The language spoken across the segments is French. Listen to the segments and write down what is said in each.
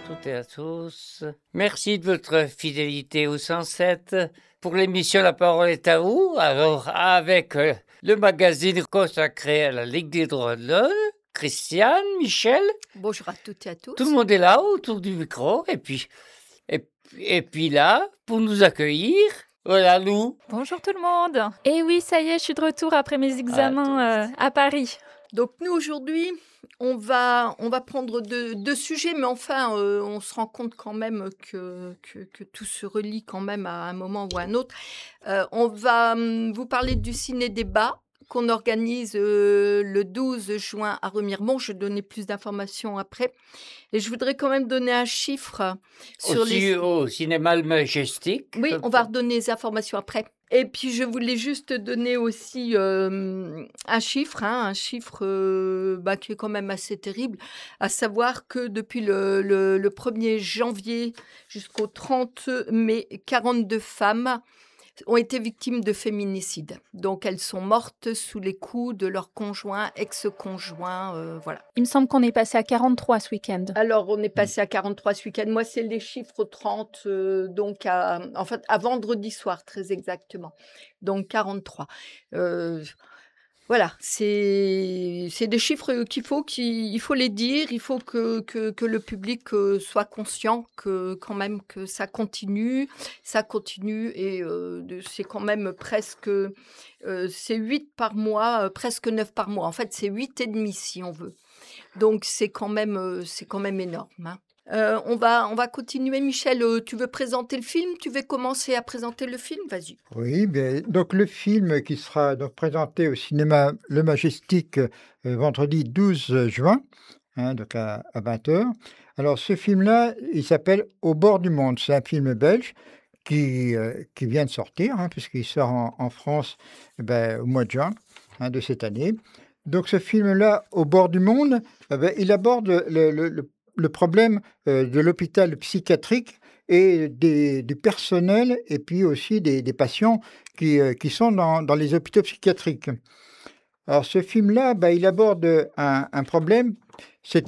toutes et à tous. Merci de votre fidélité au 107. Pour l'émission La parole est à vous. Alors, avec le magazine consacré à la Ligue des droits de l'homme, Christiane, Michel. Bonjour à toutes et à tous. Tout le monde est là autour du micro. Et puis là, pour nous accueillir, voilà nous. Bonjour tout le monde. Et oui, ça y est, je suis de retour après mes examens à Paris. Donc nous aujourd'hui, on va prendre deux sujets, mais enfin, on se rend compte quand même que tout se relie quand même à un moment ou à un autre. On va vous parler du ciné-débat qu'on organise le 12 juin à Remiremont. Je vais donner plus d'informations après. Et je voudrais quand même donner un chiffre sur au cinéma Le Majestic. Oui, on va redonner les informations après. Et puis, je voulais juste donner aussi un chiffre qui est quand même assez terrible, à savoir que depuis le 1er janvier jusqu'au 30 mai, 42 femmes ont été victimes de féminicide. Donc, elles sont mortes sous les coups de leur conjoint, ex-conjoint, voilà. Il me semble qu'on est passé à 43 ce week-end. Alors, on est passé à 43 ce week-end. Moi, c'est les chiffres 30, donc à vendredi soir, très exactement. Donc, 43. Voilà, c'est des chiffres qu'il faut les dire. Il faut que le public soit conscient que quand même que ça continue et c'est quand même presque c'est 8 par mois, presque 9 par mois. En fait, c'est 8 et demi si on veut. Donc c'est quand même énorme. Hein. On va continuer. Michel, tu veux présenter le film? Tu veux commencer à présenter le film? Vas-y. Oui, donc le film qui sera donc présenté au cinéma Le Majestic vendredi 12 juin, donc à 20h. Alors ce film-là, il s'appelle Au bord du monde. C'est un film belge qui vient de sortir, puisqu'il sort en France au mois de juin de cette année. Donc ce film-là, Au bord du monde, il aborde le problème de l'hôpital psychiatrique et du personnel et puis aussi des patients qui sont dans les hôpitaux psychiatriques. Alors ce film-là, il aborde un problème. C'est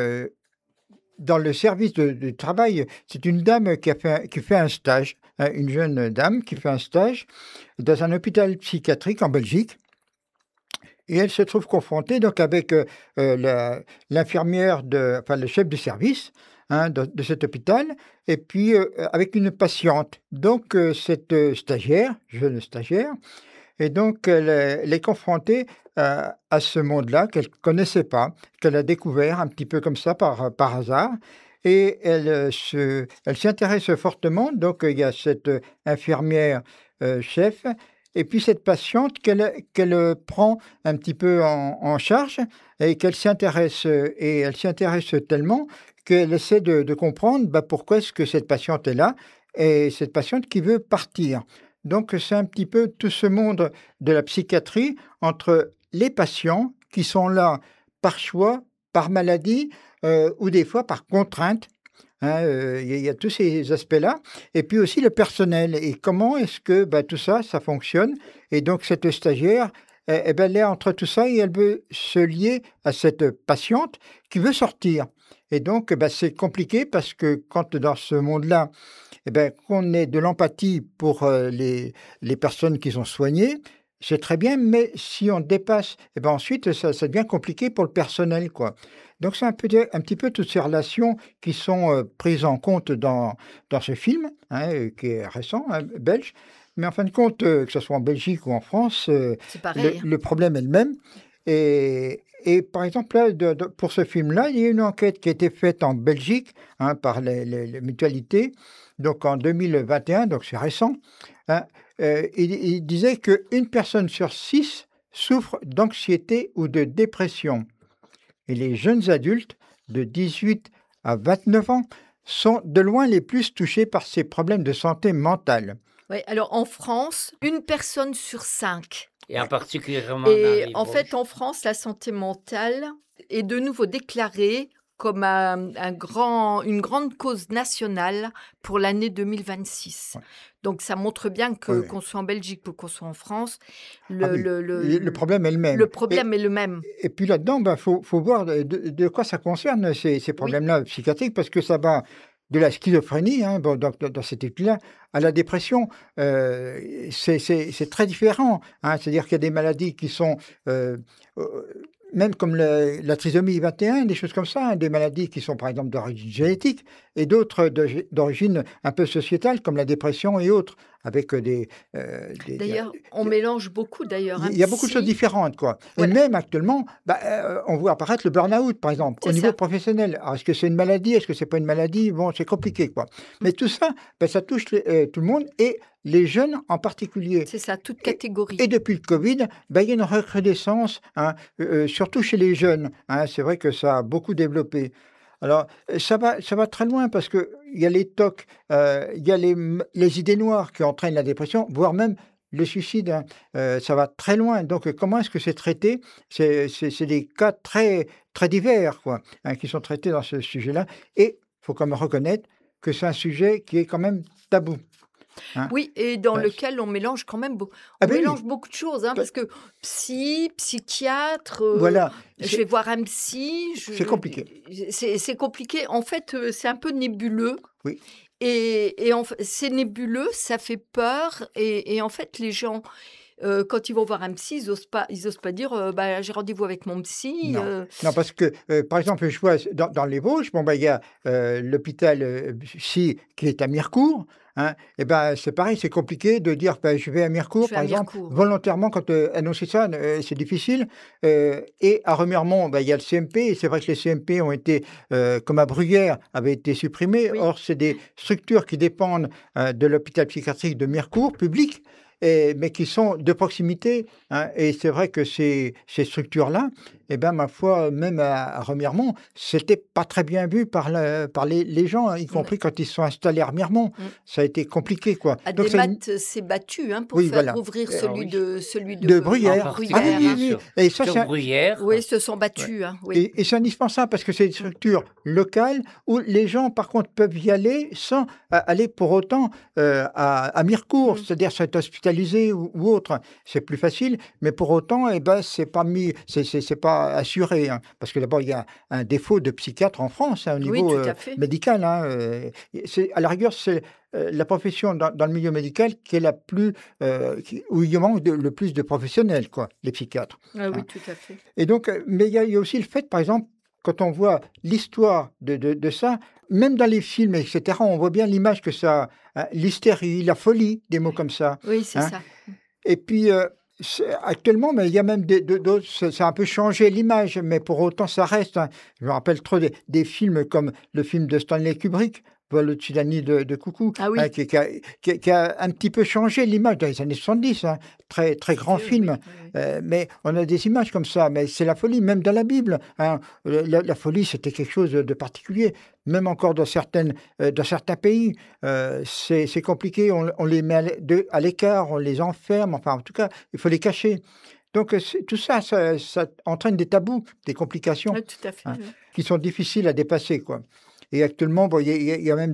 dans le service de travail, c'est une dame qui fait un stage, une jeune dame qui fait un stage dans un hôpital psychiatrique en Belgique. Et elle se trouve confrontée donc avec l'infirmière, le chef de service de cet hôpital, et puis avec une patiente. Donc cette jeune stagiaire, et donc elle est confrontée à ce monde-là qu'elle ne connaissait pas, qu'elle a découvert un petit peu comme ça par hasard. Et elle s'y intéresse fortement. Donc il y a cette infirmière chef. Et puis cette patiente qu'elle prend un petit peu en charge et qu'elle s'y intéresse. Et elle s'y intéresse tellement qu'elle essaie de comprendre pourquoi est-ce que cette patiente est là et cette patiente qui veut partir. Donc c'est un petit peu tout ce monde de la psychiatrie entre les patients qui sont là par choix, par maladie ou des fois par contrainte. Il y a tous ces aspects-là. Et puis aussi le personnel. Et comment est-ce que tout ça fonctionne? Et donc, cette stagiaire, elle est entre tout ça et elle veut se lier à cette patiente qui veut sortir. Et donc, c'est compliqué parce que quand dans ce monde-là, qu'on ait de l'empathie pour les personnes qui sont soignées, c'est très bien, mais si on dépasse, ensuite, ça devient compliqué pour le personnel, quoi. Donc, c'est un petit peu toutes ces relations qui sont prises en compte dans ce film, qui est récent, belge. Mais en fin de compte, que ce soit en Belgique ou en France, c'est pareil. Le problème est le même. Et par exemple, là, pour ce film-là, il y a une enquête qui a été faite en Belgique par les mutualités, donc en 2021, donc c'est récent. Il disait qu'une personne sur 6 souffre d'anxiété ou de dépression. Et les jeunes adultes de 18 à 29 ans sont de loin les plus touchés par ces problèmes de santé mentale. Oui, alors en France, une personne sur 5. Et en particulièrement Et en fait, en France, la santé mentale est de nouveau déclarée comme une grande cause nationale pour l'année 2026. Ouais. Donc, ça montre bien que Ouais. qu'on soit en Belgique ou qu'on soit en France, Ah oui, le le problème est le même. le problème est le même. Et puis là-dedans, faut voir de quoi ça concerne ces Oui, problèmes-là psychiatriques, parce que ça va de la schizophrénie, hein, dans cette étude-là, à la dépression. C'est très différent, hein. C'est-à-dire qu'il y a des maladies qui sont, euh, même comme la trisomie 21, des choses comme ça, hein, des maladies qui sont par exemple d'origine génétique, et d'autres d'origine un peu sociétale, comme la dépression et autres, avec d'ailleurs, on mélange beaucoup d'ailleurs, il y a beaucoup de choses différentes, quoi. Et Voilà. même actuellement, on voit apparaître le burn-out, par exemple, au C'est niveau ça. professionnel. Alors, est-ce que c'est une maladie? Est-ce que c'est pas une maladie? Bon, c'est compliqué, quoi. Mais tout ça, ça touche tout le monde et les jeunes en particulier. C'est ça, toute Et, catégorie. et depuis le Covid, il y a une recrudescence, hein, surtout chez les jeunes, hein. C'est vrai que ça a beaucoup développé. Alors, ça va très loin parce qu'il y a les TOC, il y a les idées noires qui entraînent la dépression, voire même le suicide, hein. Ça va très loin. Donc, comment est-ce que c'est traité? C'est des cas très, très divers, quoi, hein, qui sont traités dans ce sujet-là. Et il faut quand même reconnaître que c'est un sujet qui est quand même tabou, hein. Oui, et dans Ouais. lequel on mélange quand même Ah on ben oui, mélange beaucoup de choses, hein, pa- parce que psychiatre, voilà, je vais voir un psy, c'est compliqué. c'est compliqué. En fait, c'est un peu nébuleux. Oui. Et c'est nébuleux, ça fait peur. Et en fait, les gens, quand ils vont voir un psy, ils osent pas dire bah, j'ai rendez-vous avec mon psy. Non. Non, parce que, par exemple, je vois dans les Vosges, bon, il y a l'hôpital psy qui est à Mirecourt, hein, et c'est pareil, c'est compliqué de dire je vais à Je Mirecourt, vais par à exemple, Mirecourt. volontairement, quand annoncer ça, c'est difficile. Et à Remiremont, il y a le CMP, et c'est vrai que les CMP ont été, comme à Bruyères, avaient été supprimés. Oui. Or, c'est des structures qui dépendent de l'hôpital psychiatrique de Mirecourt, public, mais qui sont de proximité, hein. Et c'est vrai que ces structures-là, ma foi, même à Remiremont, c'était pas très bien vu par les gens, hein, y compris quand ils se sont installés à Remiremont. Mm. Ça a été compliqué, quoi. Donc, Ademat s'est battu, hein, pour Oui, faire voilà. rouvrir Oui. celui de En Bruyères. particulier Ah oui, oui, oui. sur, Et ça, sur c'est Bruyères. Oui, ils se sont battus. Hein, oui. et c'est indispensable parce que c'est une structure locale où les gens, par contre, peuvent y aller sans aller pour autant à Mirecourt, c'est-à-dire s'être hospitalisé ou autre. C'est plus facile, mais pour autant, c'est pas c'est pas assuré, hein, parce que d'abord, il y a un défaut de psychiatre en France, hein, au Oui, niveau tout à fait. médical, hein, à la rigueur, c'est la profession dans le milieu médical qui est la plus où il manque le plus de professionnels, quoi, les psychiatres. Ah oui, Hein. tout à fait. Et donc, mais il y a aussi le fait, par exemple, quand on voit l'histoire de ça, même dans les films, etc., on voit bien l'image que ça, hein, l'hystérie, la folie, des mots comme ça. Oui, c'est Hein. ça. Et puis, actuellement, mais il y a même d'autres, ça a un peu changé l'image, mais pour autant, ça reste, hein. Je me rappelle trop des films comme le film de Stanley Kubrick, Vol au-dessus de la nuit de Coucou, Ah oui. hein, qui a un petit peu changé l'image dans les années 70, hein. Très, très grand Oui, film. oui, oui. Mais on a des images comme ça, mais c'est la folie, même dans la Bible, hein. La folie, c'était quelque chose de particulier, même encore dans certains pays. C'est compliqué, on les met à l'écart, on les enferme, enfin, en tout cas, il faut les cacher. Donc, tout ça, ça entraîne des tabous, des complications, Oui, tout à fait. hein, Oui. qui sont difficiles à dépasser, quoi. Et actuellement, bon, il y a même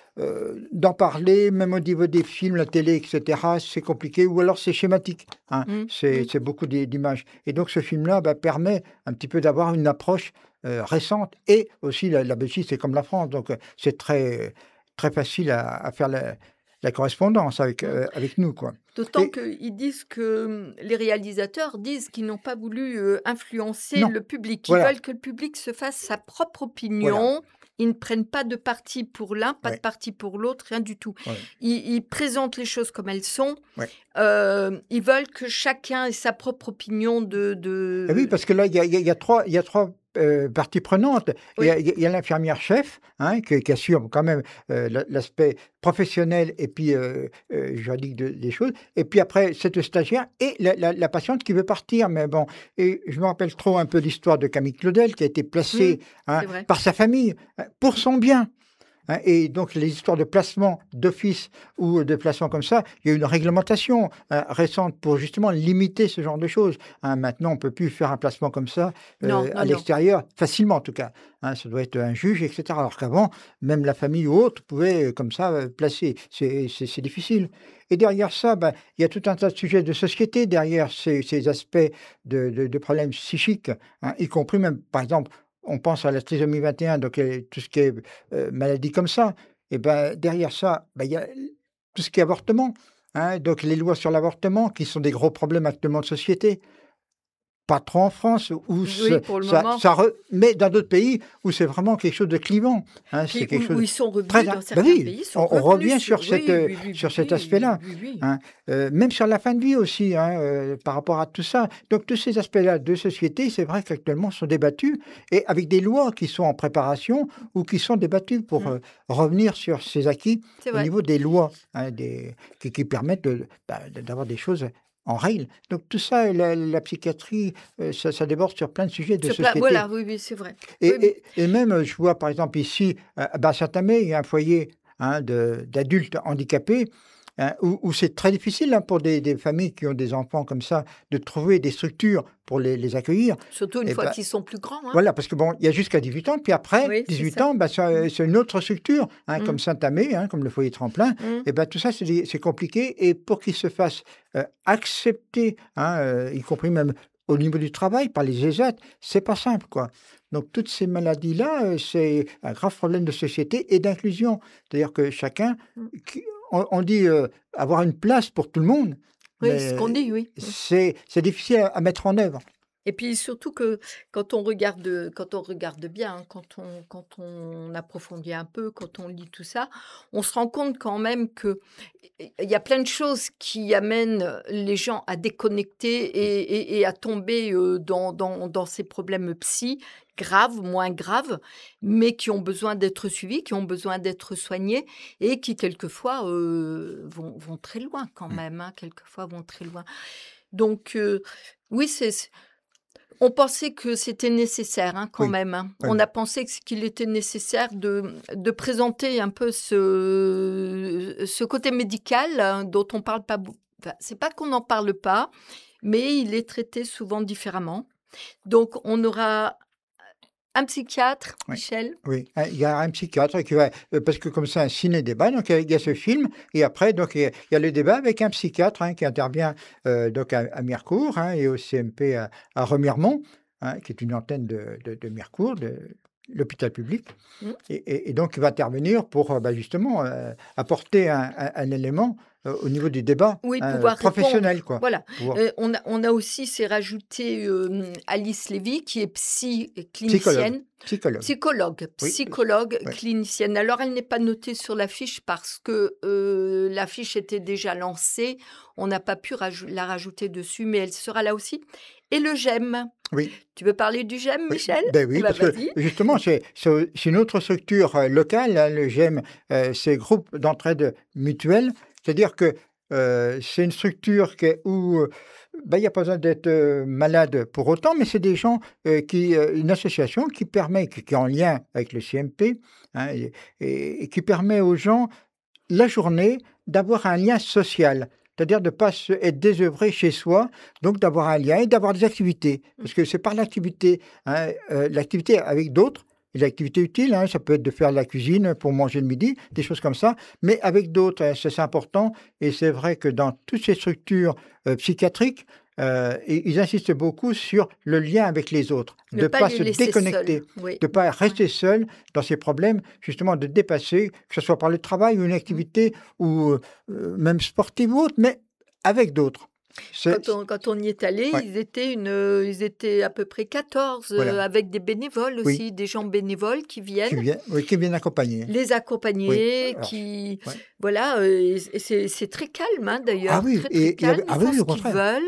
d'en parler, même au niveau des films, la télé, etc., c'est compliqué, ou alors c'est schématique, hein. C'est beaucoup d'images. Et donc, ce film-là permet un petit peu d'avoir une approche récente, et aussi la Belgique, c'est comme la France, donc c'est très, très facile à faire la correspondance avec nous, quoi. D'autant Et- qu'ils disent que les réalisateurs disent qu'ils n'ont pas voulu influencer Non, le public. Ils voilà. veulent que le public se fasse sa propre opinion. Ils ne prennent pas de parti pour l'un, pas Ouais. de parti pour l'autre, rien du tout. Ouais. Ils présentent les choses comme elles sont. Ouais. Ils veulent que chacun ait sa propre opinion de... Eh oui, parce que là, il y a trois parties prenantes. Oui. Il y a l'infirmière-chef, hein, qui assure quand même l'aspect professionnel et puis juridique des choses. Et puis après, cette stagiaire et la patiente qui veut partir. Mais bon, et je me rappelle trop un peu l'histoire de Camille Claudel qui a été placée, hein, c'est vrai. par sa famille pour son bien. hein. Et donc, les histoires de placement d'office ou de placement comme ça, il y a une réglementation récente pour justement limiter ce genre de choses, hein. Maintenant, on ne peut plus faire un placement comme ça Non, à non, non. l'extérieur, facilement en tout cas, hein. Ça doit être un juge, etc. Alors qu'avant, même la famille ou autre pouvait comme ça placer. C'est difficile. Et derrière ça, ben, il y a tout un tas de sujets de société derrière ces aspects de problèmes psychiques, hein, y compris même, par exemple, on pense à la trisomie 21, donc tout ce qui est maladie comme ça. Et ben, derrière ça, ben, il y a tout ce qui est avortement, hein, donc les lois sur l'avortement qui sont des gros problèmes actuellement de société. Pas trop en France, où Oui, pour le moment. mais dans d'autres pays où c'est vraiment quelque chose de clivant, hein, Puis c'est quelque où chose ils sont revenus, très dans bah certains oui, pays, on sont revient revenus sur sur... cette, Oui, oui, oui, sur oui, cet oui, aspect-là, oui, oui. hein, même sur la fin de vie aussi, hein, par rapport à tout ça. Donc tous ces aspects-là de société, c'est vrai qu'actuellement sont débattus et avec des lois qui sont en préparation ou qui sont débattues pour revenir sur ces acquis C'est au vrai. niveau des lois, hein, qui permettent d'avoir des choses en règle. Donc tout ça, la psychiatrie, ça déborde sur plein de sujets de société. Voilà, oui, oui, c'est vrai. Et, Oui, oui. et même, je vois par exemple ici, à Saint-Amé, il y a un foyer, hein, d'adultes handicapés, hein, où c'est très difficile, hein, pour des familles qui ont des enfants comme ça, de trouver des structures pour les accueillir. Surtout une Et fois ben, qu'ils sont plus grands. Hein. voilà, parce que bon, il y a jusqu'à 18 ans, puis après Oui, c'est 18 ça. ans, ben, c'est une autre structure, hein, Mm. comme Saint-Amé, hein, comme le foyer Tremplin. Mm. Et ben, tout ça, c'est compliqué. Et pour qu'ils se fassent accepter, hein, y compris même au niveau du travail, par les ESAT, c'est pas simple, quoi. Donc, toutes ces maladies-là, c'est un grave problème de société et d'inclusion. C'est-à-dire que chacun, Mm. on dit avoir une place pour tout le monde, Oui, ce qu'on mais dit, oui. c'est difficile à mettre en œuvre. Et puis surtout que quand on regarde bien, hein, quand on approfondit un peu, quand on lit tout ça, on se rend compte quand même que il y a plein de choses qui amènent les gens à déconnecter et à tomber dans ces problèmes psy graves, moins graves, mais qui ont besoin d'être suivis, qui ont besoin d'être soignés et qui quelquefois vont très loin quand même, hein, quelquefois vont très loin. Donc oui, on pensait que c'était nécessaire, hein, quand Oui, même. Hein. oui. On a pensé qu'il était nécessaire de présenter un peu ce côté médical, hein, dont on parle pas. Enfin, c'est pas qu'on n'en parle pas, mais il est traité souvent différemment. Donc, on aura un psychiatre, Oui. Michel. Oui, il y a un psychiatre qui va, parce que comme c'est un ciné-débat, donc il y a ce film, et après, donc il y a le débat avec un psychiatre, hein, qui intervient donc à Mirecourt, hein, et au CMP à Remiremont, hein, qui est une antenne de Mirecourt, de l'hôpital public. Mm. Et donc il va intervenir pour justement apporter un élément au niveau du débat, Oui, pouvoir professionnel, répondre. quoi. Voilà. Pouvoir- On a aussi, c'est rajouté Alice Lévy, qui est Psychologue. clinicienne. Psychologue. Oui. Psychologue, Ouais. clinicienne. Alors, elle n'est pas notée sur la fiche parce que la fiche était déjà lancée. On n'a pas pu la rajouter dessus, mais elle sera là aussi. Et le GEM. Oui. Tu veux parler du GEM, Oui, Michel? ben oui, Eh ben, parce que vas-y. justement, c'est une autre structure locale, hein, le GEM, c'est Groupe d'entraide mutuelle. C'est-à-dire que c'est une structure où il n'y a pas besoin d'être malade pour autant, mais c'est des gens une association qui permet, qui est en lien avec le CMP, hein, et qui permet aux gens, la journée, d'avoir un lien social. C'est-à-dire de ne pas être désœuvré chez soi, donc d'avoir un lien et d'avoir des activités. Parce que c'est par l'activité, hein, l'activité avec d'autres, et l'activité utile, hein, ça peut être de faire de la cuisine pour manger le midi, des choses comme ça, mais avec d'autres, hein, c'est important. Et c'est vrai que dans toutes ces structures psychiatriques, ils insistent beaucoup sur le lien avec les autres, de ne pas les se laisser déconnecter, seuls. Oui. de ne pas rester seul dans ces problèmes, justement de dépasser, que ce soit par le travail ou une activité, ou même sportive ou autre, mais avec d'autres. Quand on y est allé, Ouais. ils étaient à peu près 14, Voilà. avec des bénévoles Oui. aussi, des gens bénévoles qui viennent qui viennent accompagner. les accompagner, Oui. Alors, qui... ouais. Voilà, et c'est très calme, hein, d'ailleurs, Ah oui, très, et très calme, ils oui, font au ce qu'ils contraire. veulent.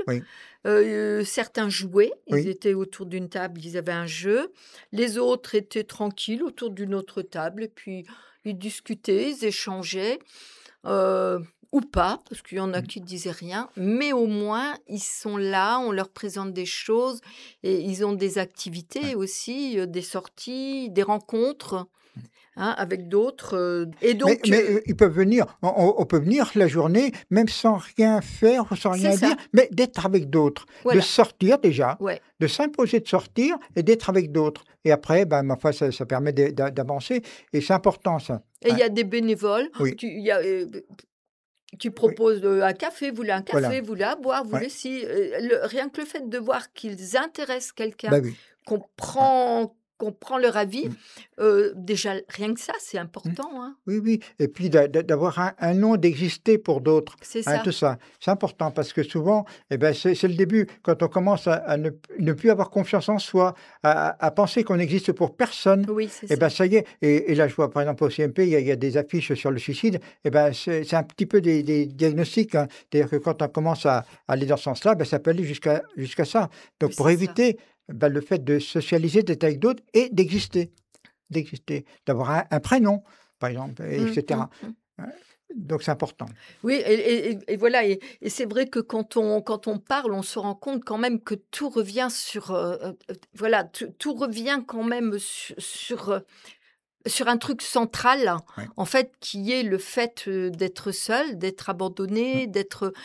Oui. Certains jouaient, ils Oui. étaient autour d'une table, ils avaient un jeu. Les autres étaient tranquilles autour d'une autre table, et puis ils discutaient, ils échangeaient. ou pas, parce qu'il y en a qui ne disaient rien, mais au moins, ils sont là, on leur présente des choses, et ils ont des activités aussi, des sorties, des rencontres avec d'autres. Et donc, Mais ils peuvent venir, on peut venir la journée, même sans rien faire, sans c'est rien ça, dire, mais d'être avec d'autres, de voilà. sortir déjà, Ouais. de s'imposer de sortir et d'être avec d'autres. Et après, ma foi, ça permet d'avancer, et c'est important ça. Et il y a des bénévoles Oui, qui oui, proposent un café, vous voulez un voilà. café, vous voulez à boire, vous Ouais. voulez si. Rien que le fait de voir qu'ils intéressent quelqu'un, Bah oui. qu'on Ouais. prend leur avis, Mm. déjà, rien que ça, c'est Mm. important. Hein. Oui, oui. Et puis d'avoir un nom, d'exister pour d'autres. C'est Tout ça. ça. C'est important parce que souvent, c'est le début. Quand on commence à ne plus avoir confiance en soi, à penser qu'on n'existe pour personne, Oui, c'est ça. ça y est. Et là, je vois par exemple au CMP, il y a des affiches sur le suicide. C'est un petit peu des diagnostics, hein. C'est-à-dire que quand on commence à aller dans ce sens-là, ça peut aller jusqu'à ça. Donc, Oui, pour c'est ça. éviter le fait de socialiser, d'être avec d'autres et d'exister, d'avoir un prénom, par exemple, Mm, etc. mm, mm. Hein, donc, c'est important. Oui, et voilà, et c'est vrai que quand on parle, on se rend compte quand même que tout revient sur, voilà, tout revient quand même sur un truc central, Ouais. en fait, qui est le fait d'être seul, d'être Mm. abandonné, d'être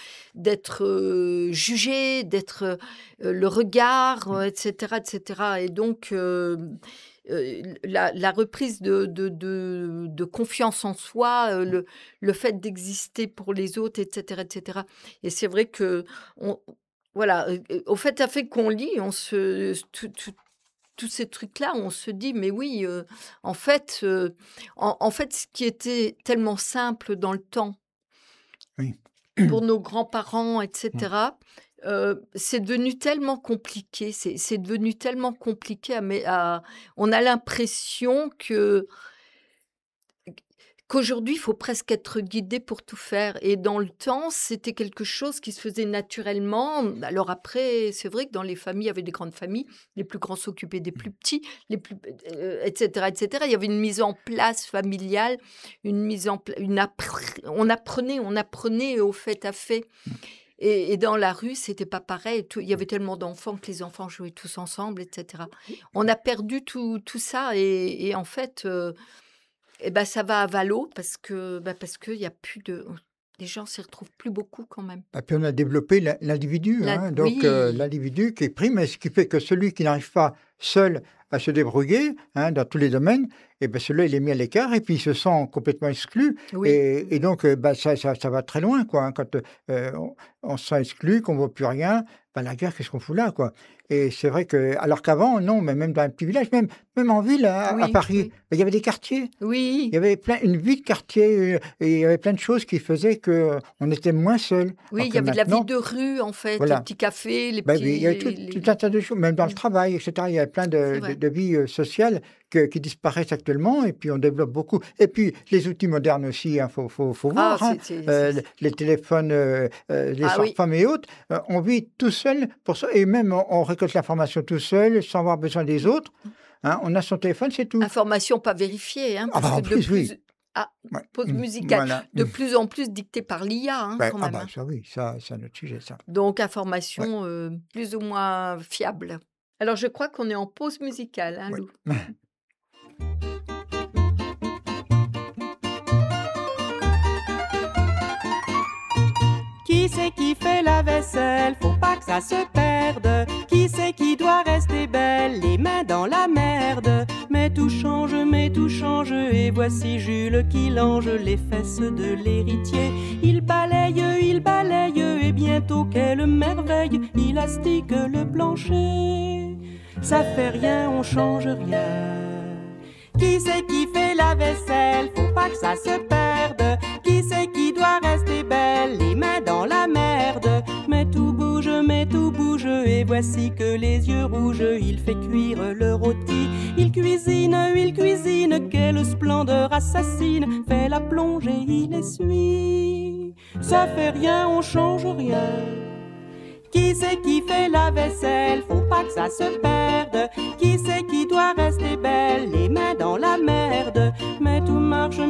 jugé, d'être le regard, Mm. etc., etc. Et donc, la reprise de confiance en soi, le fait d'exister pour les autres, etc., etc. Et c'est vrai que, voilà, au fait qu'on lit, tous ces trucs-là, on se dit, mais oui, en fait, ce qui était tellement simple dans le temps Oui. pour nos grands-parents, Mm. etc., c'est devenu tellement compliqué. C'est devenu tellement compliqué. On a l'impression qu'aujourd'hui, il faut presque être guidé pour tout faire. Et dans le temps, c'était quelque chose qui se faisait naturellement. Alors après, c'est vrai que dans les familles, il y avait des grandes familles, les plus grands s'occupaient des plus petits, etc., etc. Il y avait une mise en place familiale, on apprenait au fait à fait. Et dans la rue, c'était pas pareil. Il y avait tellement d'enfants que les enfants jouaient tous ensemble, etc. On a perdu tout ça, et en fait... ça va à valo parce qu'il y a plus de... Les gens s'y retrouvent plus beaucoup quand même. Et puis on a développé l'individu, donc Oui, l'individu qui prime, et ce qui fait que celui qui n'arrive pas seul à se débrouiller dans tous les domaines, celui-là il est mis à l'écart et puis il se sent complètement exclu, oui, et donc ça va très loin, quoi, hein. Quand on se sent exclu, qu'on ne voit plus rien, la guerre, qu'est-ce qu'on fout là, quoi. Et c'est vrai que, alors qu'avant, non, mais même dans un petit village, même en ville, à oui, Paris, oui, il y avait des quartiers. Il oui, y avait une vie de quartier, et il y avait plein de choses qui faisaient qu'on était moins seul. oui, Alors il que y avait de la vie maintenant, de rue en fait, les voilà, petits cafés, les oui, petits... il y avait tout un tas de choses, même dans le travail, etc. Il y a plein C'est de, vrai. de vies sociales qui disparaissent actuellement, et puis on développe beaucoup. Et puis les outils modernes aussi, faut Ah, voir, les téléphones, les Ah oui, smartphones et autres, on vit tout seul pour ça, et même on récolte l'information tout seul, sans avoir besoin des autres. On a son téléphone, c'est tout. information pas vérifiée, hein, Ah parce en que de plus, oui. plus... Ah, Ouais. pause musicale. Voilà. De plus en plus dictée par l'IA, quand même. Hein. Ça oui, ça c'est un autre sujet, ça. Donc, Ouais. information plus ou moins fiable. Alors, je crois qu'on est en pause musicale, hein, Ouais. Lou? Qui c'est qui fait la vaisselle? Faut pas que ça se perde. Qui c'est qui doit rester belle? Les mains dans la merde. Mais tout change, et voici Jules qui lange les fesses de l'héritier. Il balaye, et bientôt, quelle merveille, il astique le plancher. Ça fait rien, on change rien. Qui c'est qui fait la vaisselle? Faut pas que ça se perde. Qui c'est qui doit rester belle? Les mains dans la merde. Mais tout bouge, et voici que les yeux rouges, il fait cuire le rôti. Il cuisine, quelle splendeur assassine. Fait la plongée, il essuie. Ça fait rien, on change rien. Qui c'est qui fait la vaisselle? Faut pas que ça se perde. Qui c'est qui doit rester belle? Les mains dans la merde. Mais tout marche, mais ça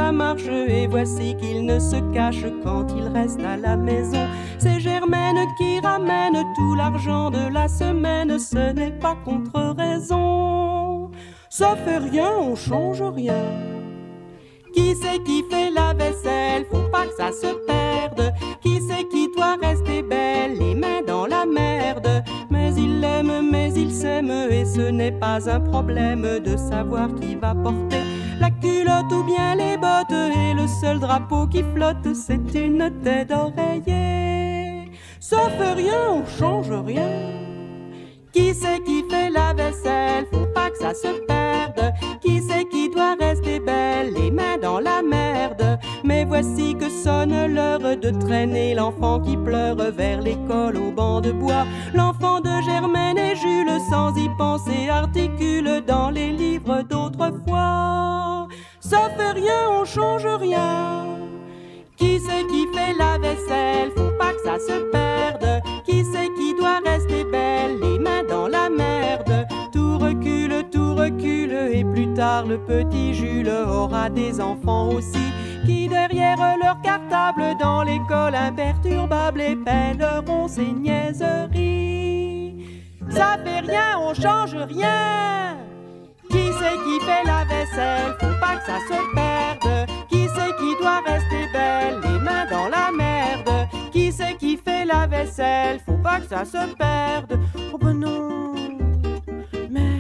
ça marche et voici qu'il ne se cache quand il reste à la maison. C'est Germaine qui ramène tout l'argent de la semaine, ce n'est pas contre raison. Ça fait rien, on change rien. Qui c'est qui fait la vaisselle? Faut pas que ça se perde. Qui c'est qui doit rester belle, les mains dans la merde? Mais il l'aime, mais il s'aime, et ce n'est pas un problème de savoir qui va porter la culotte ou bien les bottes. Et le seul drapeau qui flotte, c'est une tête d'oreiller. Ça fait rien, on change rien. Qui c'est qui fait la vaisselle? Faut pas que ça se perde. Qui c'est qui doit rester belle, les mains dans la merde? Mais voici que sonne l'heure de traîner l'enfant qui pleure vers l'école au banc de bois. L'enfant de Germaine et Jules, sans y penser, articule dans les livres d'autrefois. Ça fait rien, on change rien. Qui c'est qui fait la vaisselle? Faut pas que ça se perde. Qui c'est qui doit rester belle, les mains dans la merde? Tout recule, et plus tard le petit Jules aura des enfants aussi, qui derrière leur cartable dans l'école imperturbable épelleront ses niaiseries. Ça fait rien, on change rien. Qui c'est qui fait la vaisselle? Faut pas que ça se perde. Qui c'est qui doit rester belle, les mains dans la merde? Qui c'est qui fait la vaisselle? Faut pas que ça se perde. Oh ben non, merde.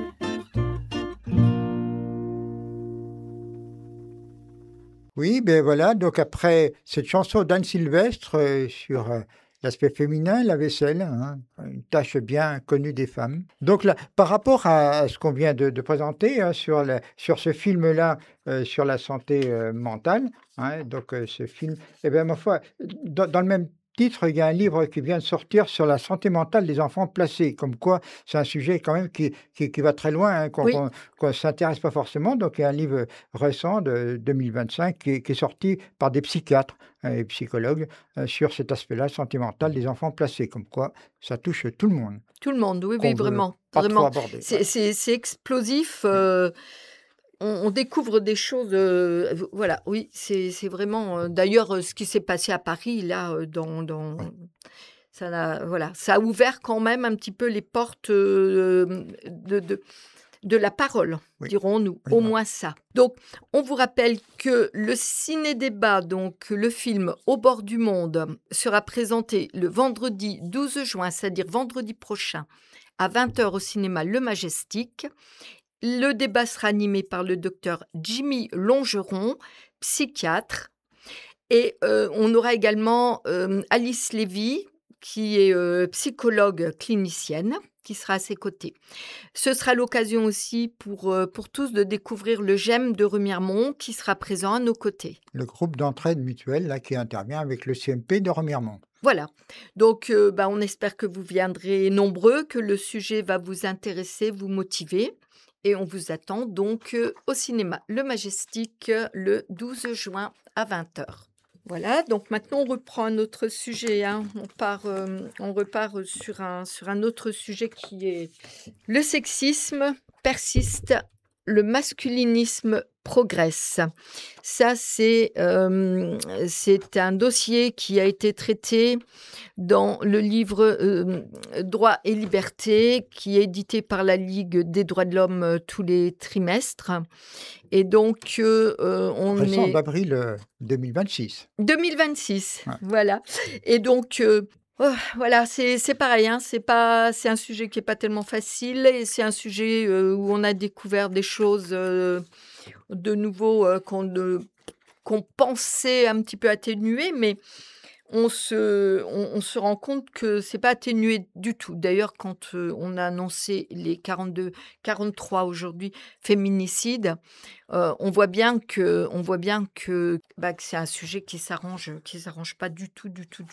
Oui, ben voilà, donc après cette chanson d'Anne Sylvestre sur l'aspect féminin, la vaisselle, hein, une tâche bien connue des femmes. Donc là, par rapport à ce qu'on vient de présenter hein, sur ce film-là, sur la santé mentale, hein, donc ce film, eh bien, ma foi, dans le même titre, il y a un livre qui vient de sortir sur la santé mentale des enfants placés, comme quoi c'est un sujet quand même qui va très loin, hein, qu'on Oui. ne s'intéresse pas forcément. Donc il y a un livre récent de 2025 qui est sorti par des psychiatres et psychologues sur cet aspect-là, santé mentale des enfants placés, comme quoi ça touche tout le monde. Tout le monde, oui, qu'on oui, veut vraiment. pas trop Vraiment. aborder. Voilà. C'est explosif. On découvre des choses. Voilà, oui, c'est vraiment. D'ailleurs, ce qui s'est passé à Paris, là, voilà, ça a ouvert quand même un petit peu les portes de la parole, Oui. dirons-nous, Oui, au non. moins ça. Donc, on vous rappelle que le ciné-débat, donc le film Au bord du monde, sera présenté le vendredi 12 juin, c'est-à-dire vendredi prochain, à 20h au cinéma Le Majestic. Le débat sera animé par le docteur Jimmy Longeron, psychiatre. Et on aura également Alice Lévy, qui est psychologue clinicienne, qui sera à ses côtés. Ce sera l'occasion aussi pour tous de découvrir le GEM de Remiremont, qui sera présent à nos côtés. Le groupe d'entraide mutuelle là, qui intervient avec le CMP de Remiremont. Voilà. Donc, on espère que vous viendrez nombreux, que le sujet va vous intéresser, vous motiver. Et on vous attend donc au cinéma Le Majestic le 12 juin à 20h. Voilà, donc maintenant on reprend un autre sujet. Hein. On repart sur un autre sujet qui est le sexisme persiste, le masculinisme progresse. Ça, c'est un dossier qui a été traité dans le livre Droits et libertés, qui est édité par la Ligue des droits de l'homme tous les trimestres. Et donc, on Récent est... d'avril 2026. 2026, Ouais. voilà. Et donc, voilà, c'est pareil, hein, c'est un sujet qui n'est pas tellement facile, et c'est un sujet où on a découvert des choses de nouveau qu'on pensait un petit peu atténuées, mais on se rend compte que c'est pas atténué du tout. D'ailleurs, quand on a annoncé les 43 aujourd'hui féminicides, on voit bien que c'est un sujet qui s'arrange pas du tout.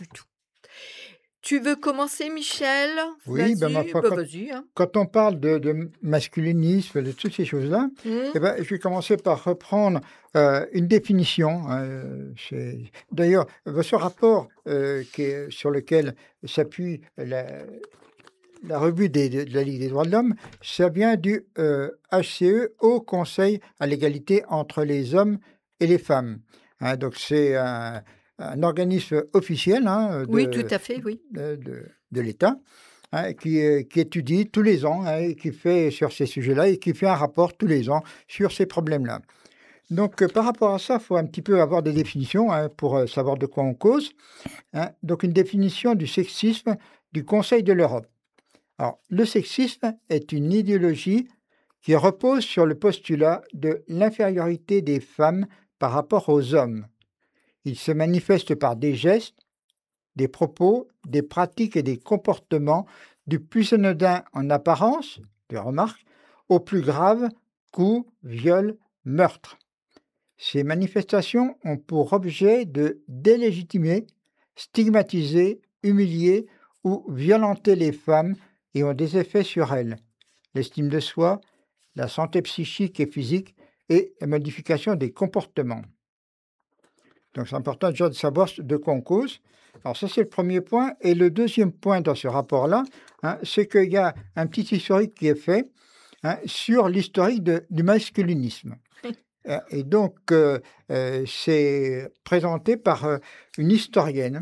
Tu veux commencer, Michel? Oui, ben, ma Vas-y, foi, vas-y. Hein. Quand on parle de masculinisme, de toutes ces choses-là, eh ben, je vais commencer par reprendre une définition. D'ailleurs, ce rapport sur lequel s'appuie la revue de la Ligue des droits de l'homme, ça vient du HCE, Haut Conseil à l'égalité entre les hommes et les femmes. Donc c'est un organisme officiel Oui, tout à fait, oui. de l'État qui étudie tous les ans et qui fait sur ces sujets-là et qui fait un rapport tous les ans sur ces problèmes-là. Donc, par rapport à ça, il faut un petit peu avoir des définitions pour savoir de quoi on cause. Donc, une définition du sexisme du Conseil de l'Europe. Alors, le sexisme est une idéologie qui repose sur le postulat de l'infériorité des femmes par rapport aux hommes. Il se manifeste par des gestes, des propos, des pratiques et des comportements du plus anodin en apparence, des remarques, au plus grave, coups, viols, meurtres. Ces manifestations ont pour objet de délégitimer, stigmatiser, humilier ou violenter les femmes et ont des effets sur elles. L'estime de soi, la santé psychique et physique et la modification des comportements. Donc c'est important déjà de savoir de quoi on cause. Alors ça c'est le premier point. Et le deuxième point dans ce rapport-là, c'est qu'il y a un petit historique qui est fait sur l'historique du masculinisme. Et donc, c'est présenté par une historienne,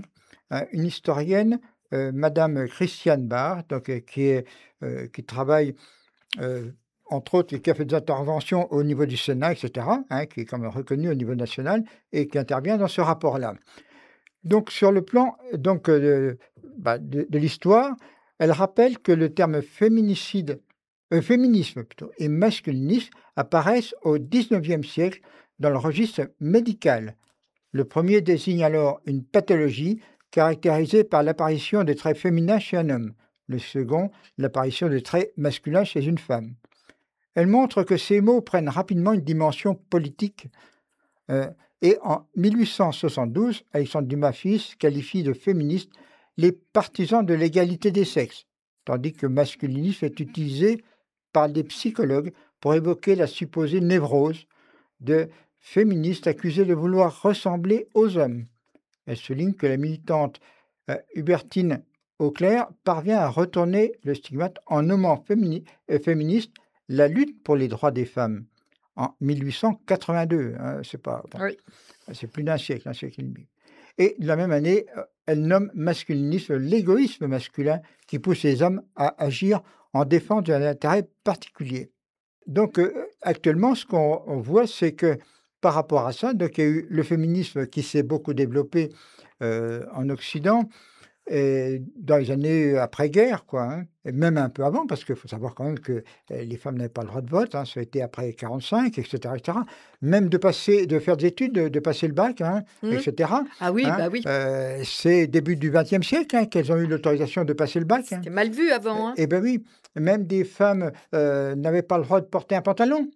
Madame Christiane Barr, donc, qui travaille, entre autres, et qui a fait des interventions au niveau du Sénat, etc., qui est quand même reconnue au niveau national et qui intervient dans ce rapport-là. Donc, sur le plan de l'histoire, elle rappelle que le terme féminisme et masculinisme apparaissent au XIXe siècle dans le registre médical. Le premier désigne alors une pathologie caractérisée par l'apparition de traits féminins chez un homme. Le second, l'apparition de traits masculins chez une femme. Elle montre que ces mots prennent rapidement une dimension politique. Et en 1872, Alexandre Dumas fils qualifie de féministes les partisans de l'égalité des sexes, tandis que masculinisme est utilisé par des psychologues pour évoquer la supposée névrose de féministes accusées de vouloir ressembler aux hommes. Elle souligne que la militante Hubertine Auclair parvient à retourner le stigmate en nommant féministe la lutte pour les droits des femmes en 1882. C'est plus d'un siècle, un siècle et demi. Et la même année, elle nomme masculinisme l'égoïsme masculin qui pousse les hommes à agir en défense d'un intérêt particulier. Donc, actuellement, ce qu'on voit, c'est que par rapport à ça, donc, il y a eu le féminisme qui s'est beaucoup développé en Occident et dans les années après-guerre, et même un peu avant, parce qu'il faut savoir quand même que les femmes n'avaient pas le droit de vote, ça a été après 1945, etc., etc. Même de faire des études, de passer le bac, etc. Ah oui, oui. C'est début du XXe siècle qu'elles ont eu l'autorisation de passer le bac. C'était mal vu avant. Eh bien oui, même des femmes n'avaient pas le droit de porter un pantalon.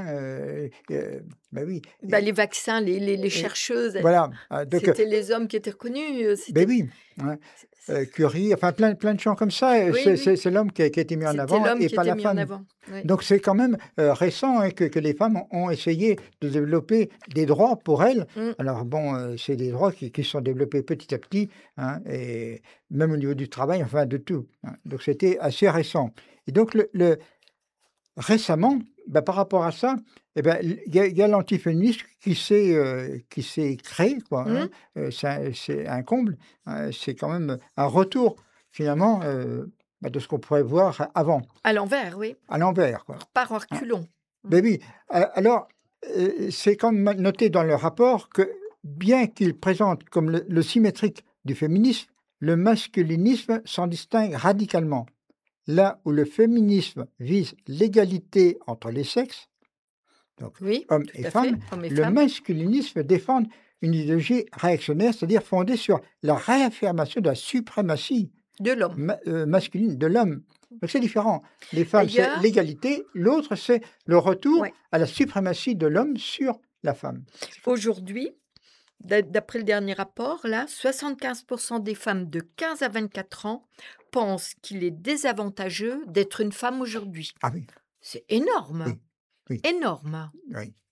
Oui. Les vaccins, les chercheuses, voilà. Donc, c'était les hommes qui étaient reconnus. Ben oui. Curie, enfin plein de gens comme ça. C'est l'homme qui a été mis en avant et pas la femme. Oui. Donc c'est quand même récent que les femmes ont essayé de développer des droits pour elles. Alors bon, c'est des droits qui sont développés petit à petit, et même au niveau du travail, enfin de tout. Donc c'était assez récent. Et donc récemment, par rapport à ça, il y a l'antiféminisme qui s'est créé, c'est un comble, c'est quand même un retour finalement de ce qu'on pourrait voir avant. À l'envers, oui. À l'envers, quoi. Par reculons. Ben oui. Alors, c'est quand même noté dans le rapport que bien qu'il présente comme le symétrique du féminisme, le masculinisme s'en distingue radicalement. Là où le féminisme vise l'égalité entre les sexes, donc hommes et femmes, masculinisme défend une idéologie réactionnaire, c'est-à-dire fondée sur la réaffirmation de la suprématie de l'homme masculine, de l'homme. Donc c'est différent. Les femmes, c'est l'égalité, l'autre, c'est le retour à la suprématie de l'homme sur la femme. Aujourd'hui, d'après le dernier rapport, là, 75% des femmes de 15 à 24 ans pensent qu'il est désavantageux d'être une femme aujourd'hui. Ah oui. C'est énorme. Oui. Énorme. Oui.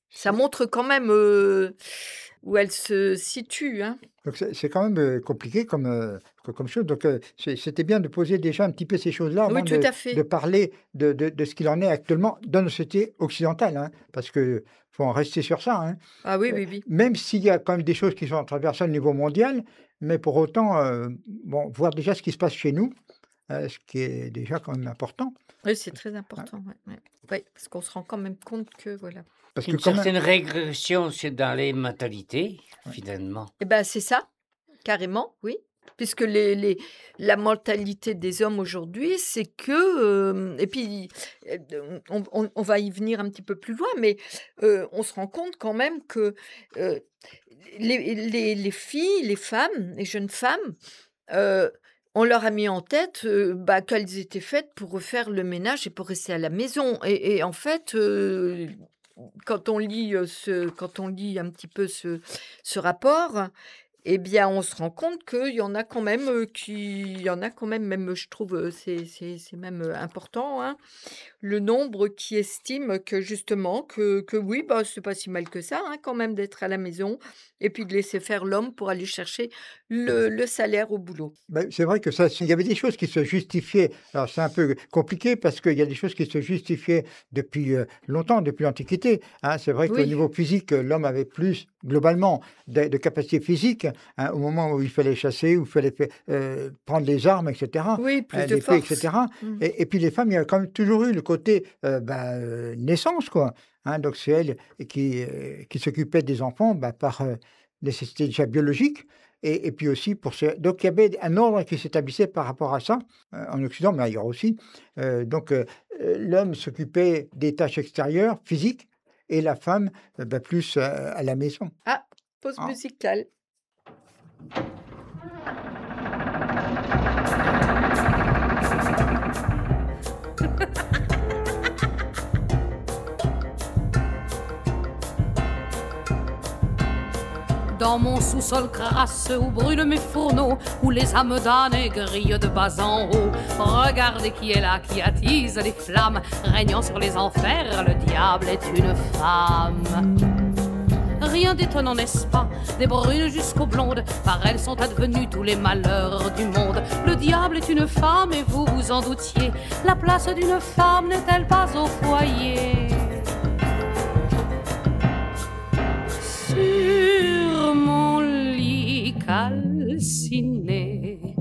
Ça montre quand même où elle se situe. Hein. Donc c'est quand même compliqué comme chose. Donc c'était bien de poser déjà un petit peu ces choses-là avant Oui, tout à fait. de parler de ce qu'il en est actuellement dans nos sociétés occidentales, hein, parce que faut en rester sur ça. Hein. Ah oui, oui, oui. Même s'il y a quand même des choses qui sont traversées au niveau mondial, mais pour autant, voir déjà ce qui se passe chez nous, ce qui est déjà quand même important. Oui, c'est très important. Ouais, parce qu'on se rend quand même compte que voilà. Parce que Une quand même- certaine régression, c'est dans les mentalités, finalement. Eh ben c'est ça, carrément, oui. Puisque la mentalité des hommes aujourd'hui, c'est que... et puis, on va y venir un petit peu plus loin, mais on se rend compte quand même que les filles, les femmes, les jeunes femmes, on leur a mis en tête qu'elles étaient faites pour refaire le ménage et pour rester à la maison. Et en fait... quand on lit un petit peu ce rapport, eh bien, on se rend compte qu'il y en a quand même même, je trouve, c'est même important, hein, le nombre qui estime que justement, que oui, c'est pas si mal que ça, hein, quand même, d'être à la maison et puis de laisser faire l'homme pour aller chercher le salaire au boulot. C'est vrai que il y avait des choses qui se justifiaient. Alors c'est un peu compliqué parce qu'il y a des choses qui se justifiaient depuis longtemps, depuis l'Antiquité. Hein. C'est vrai qu'au Oui. niveau physique, l'homme avait plus globalement de capacités physiques, hein, au moment où il fallait chasser, où il fallait prendre les armes, etc. Oui, plus de l'épée, force. etc. Mm. Et puis les femmes, il y a quand même toujours eu le côté naissance, quoi. Hein. Donc c'est elle qui s'occupait des enfants par nécessité déjà biologique. Et puis aussi donc il y avait un ordre qui s'établissait par rapport à ça en Occident, mais ailleurs aussi. Donc l'homme s'occupait des tâches extérieures, physiques, et la femme plus à la maison. Ah, pause Ah. musicale. Dans mon sous-sol crasseux où brûlent mes fourneaux, où les âmes damnées grillent de bas en haut. Regardez qui est là, qui attise les flammes, régnant sur les enfers, le diable est une femme. Rien d'étonnant, n'est-ce pas? Des brunes jusqu'aux blondes, par elles sont advenus tous les malheurs du monde. Le diable est une femme et vous vous en doutiez. La place d'une femme n'est-elle pas au foyer? Sur mon lit calciné,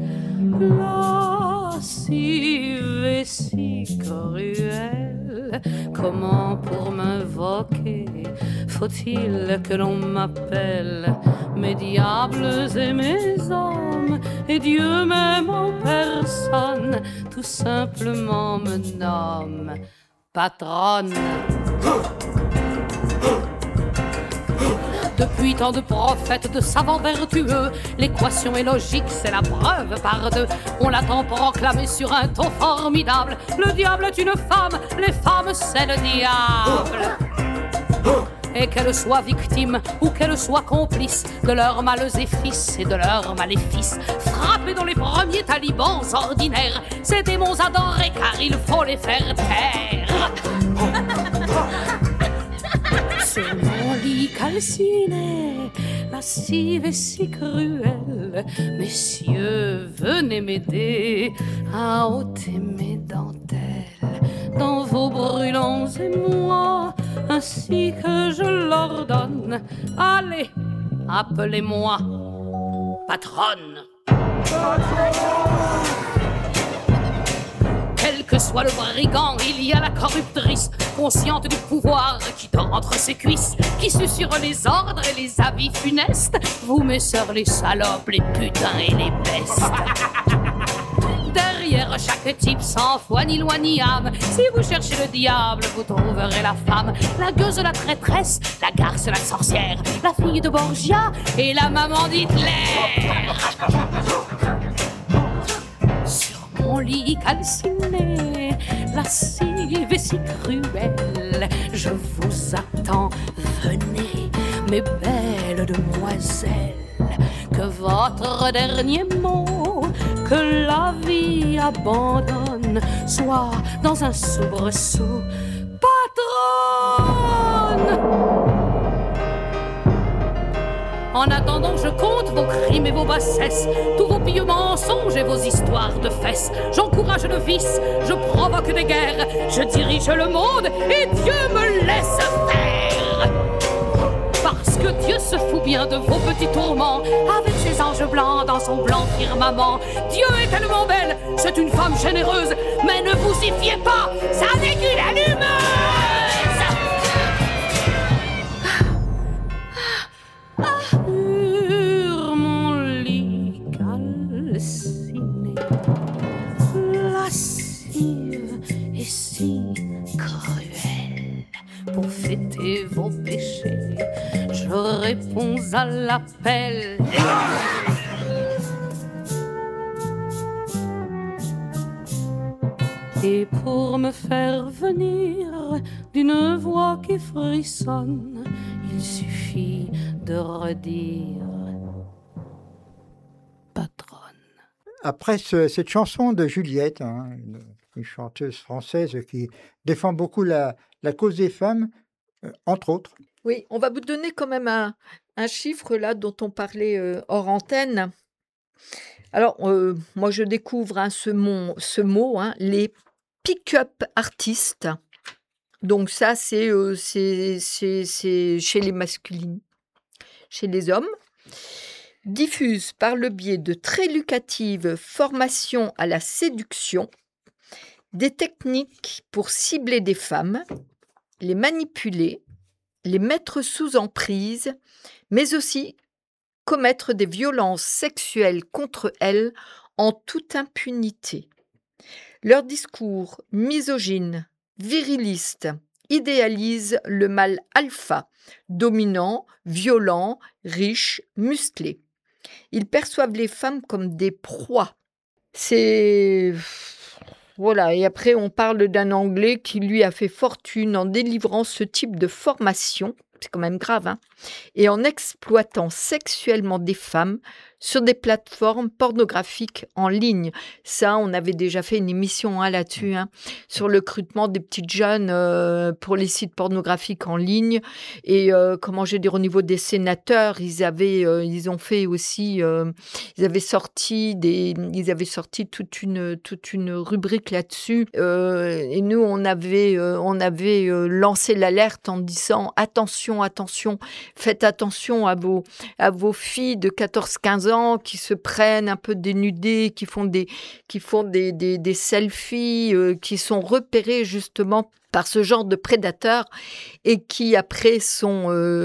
lascive et si cruelle, comment pour m'invoquer faut-il que l'on m'appelle mes diables et mes hommes, et Dieu même en personne tout simplement me nomme patronne. Depuis tant de prophètes, de savants vertueux, l'équation est logique, c'est la preuve par deux. On l'attend proclamer sur un ton formidable. Le diable est une femme, les femmes c'est le diable. Et qu'elles soient victimes ou qu'elles soient complices de leurs maléfices et de leurs maléfices, frappées dans les premiers talibans ordinaires, ces démons adorés car il faut les faire taire. Sur mon lit calciné, lascive et si cruelle, messieurs, venez m'aider à ôter mes dentelles dans vos brûlants émois, ainsi que je l'ordonne. Allez, appelez-moi patronne. Quel que soit le brigand, il y a la corruptrice, consciente du pouvoir qui dort entre ses cuisses, qui susurre les ordres et les avis funestes. Vous, mes sœurs, les salopes, les putains et les bestes. Derrière chaque type sans foi ni loi ni âme, si vous cherchez le diable, vous trouverez la femme, la gueuse, la traîtresse, la garce, la sorcière, la fille de Borgia et la maman d'Hitler. Sur mon lit calciné, lascive et si cruelle, je vous attends, venez, mes belles demoiselles. Que votre dernier mot, que la vie abandonne, soit dans un soubresaut patronne. En attendant, je compte vos crimes et vos bassesses, tous vos pieux mensonges et vos histoires de fesses. J'encourage le vice, je provoque des guerres, je dirige le monde et Dieu me laisse faire. Parce que Dieu se fout bien de vos petits tourments, avec ses anges blancs dans son blanc firmament. Dieu est tellement belle, c'est une femme généreuse, mais ne vous y fiez pas, ça n'est qu'une allumeuse. Sur mon lit calciné, lascive et si cruelle, pour fêter vos péchés, je réponds à l'appel. Et pour me faire venir d'une voix qui frissonne, il suffit de redire patronne. Après cette chanson de Juliette, une chanteuse française qui défend beaucoup la cause des femmes, entre autres. Oui, on va vous donner quand même un chiffre là dont on parlait hors antenne. Alors, moi je découvre ce mot, les pick-up artistes. Donc ça, c'est chez les masculines, chez les hommes. Diffusent par le biais de très lucratives formations à la séduction des techniques pour cibler des femmes, les manipuler, les mettre sous emprise, mais aussi commettre des violences sexuelles contre elles en toute impunité. Leur discours misogyne, viriliste, idéalise le mâle alpha, dominant, violent, riche, musclé. Ils perçoivent les femmes comme des proies. Voilà, et après on parle d'un Anglais qui lui a fait fortune en délivrant ce type de formation, c'est quand même grave, hein, et en exploitant sexuellement des femmes sur des plateformes pornographiques en ligne. Ça, on avait déjà fait une émission là-dessus, sur le recrutement des petites jeunes pour les sites pornographiques en ligne. Et comment je vais dire, au niveau des sénateurs, ils ont fait aussi, ils avaient sorti toute une rubrique là-dessus. Et nous, on avait lancé l'alerte en disant attention, faites attention à vos filles de 14-15 ans qui se prennent un peu dénudées, qui font des selfies, qui sont repérées justement par ce genre de prédateurs et qui après sont...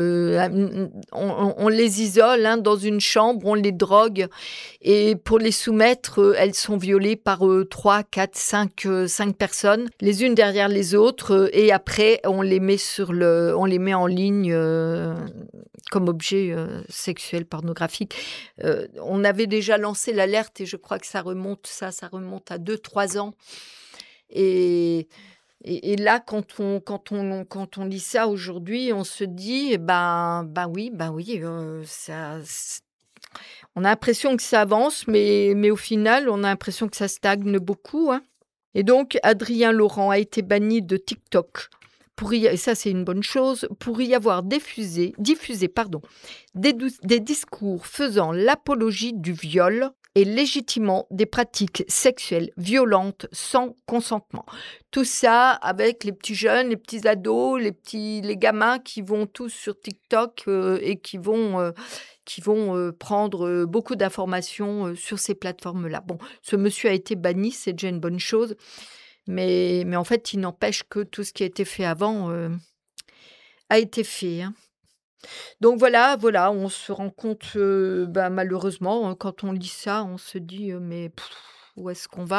on les isole dans une chambre, on les drogue et pour les soumettre, elles sont violées par 3, 4, 5 personnes, les unes derrière les autres et après on les met en ligne comme objet sexuel pornographique. On avait déjà lancé l'alerte et je crois que ça remonte à 2-3 ans. Et là, quand on lit ça aujourd'hui, on se dit, oui, ça, on a l'impression que ça avance, mais au final, on a l'impression que ça stagne beaucoup. Et donc, Adrien Laurent a été banni de TikTok. Et ça, c'est une bonne chose, pour y avoir diffusé des discours faisant l'apologie du viol et légitimant des pratiques sexuelles violentes sans consentement. Tout ça avec les petits jeunes, les petits ados, les gamins qui vont tous sur TikTok et qui vont prendre beaucoup d'informations sur ces plateformes-là. Bon, ce monsieur a été banni, c'est déjà une bonne chose. Mais en fait, il n'empêche que tout ce qui a été fait avant a été fait. Donc voilà, on se rend compte, malheureusement, quand on lit ça, on se dit, mais où est-ce qu'on va ?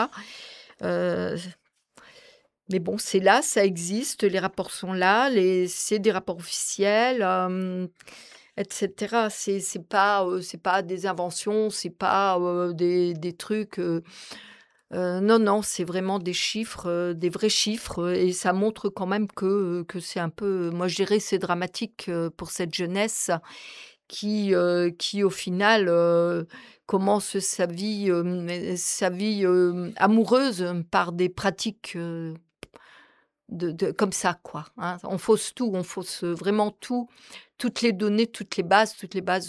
Mais bon, c'est là, ça existe, les rapports sont là, c'est des rapports officiels, etc. C'est pas des inventions, c'est pas des trucs... non, c'est vraiment des chiffres, des vrais chiffres, et ça montre quand même que c'est un peu, moi je dirais, c'est dramatique pour cette jeunesse qui au final commence sa vie amoureuse par des pratiques comme ça, quoi. Hein. On fausse tout, on fausse vraiment tout, toutes les données, toutes les bases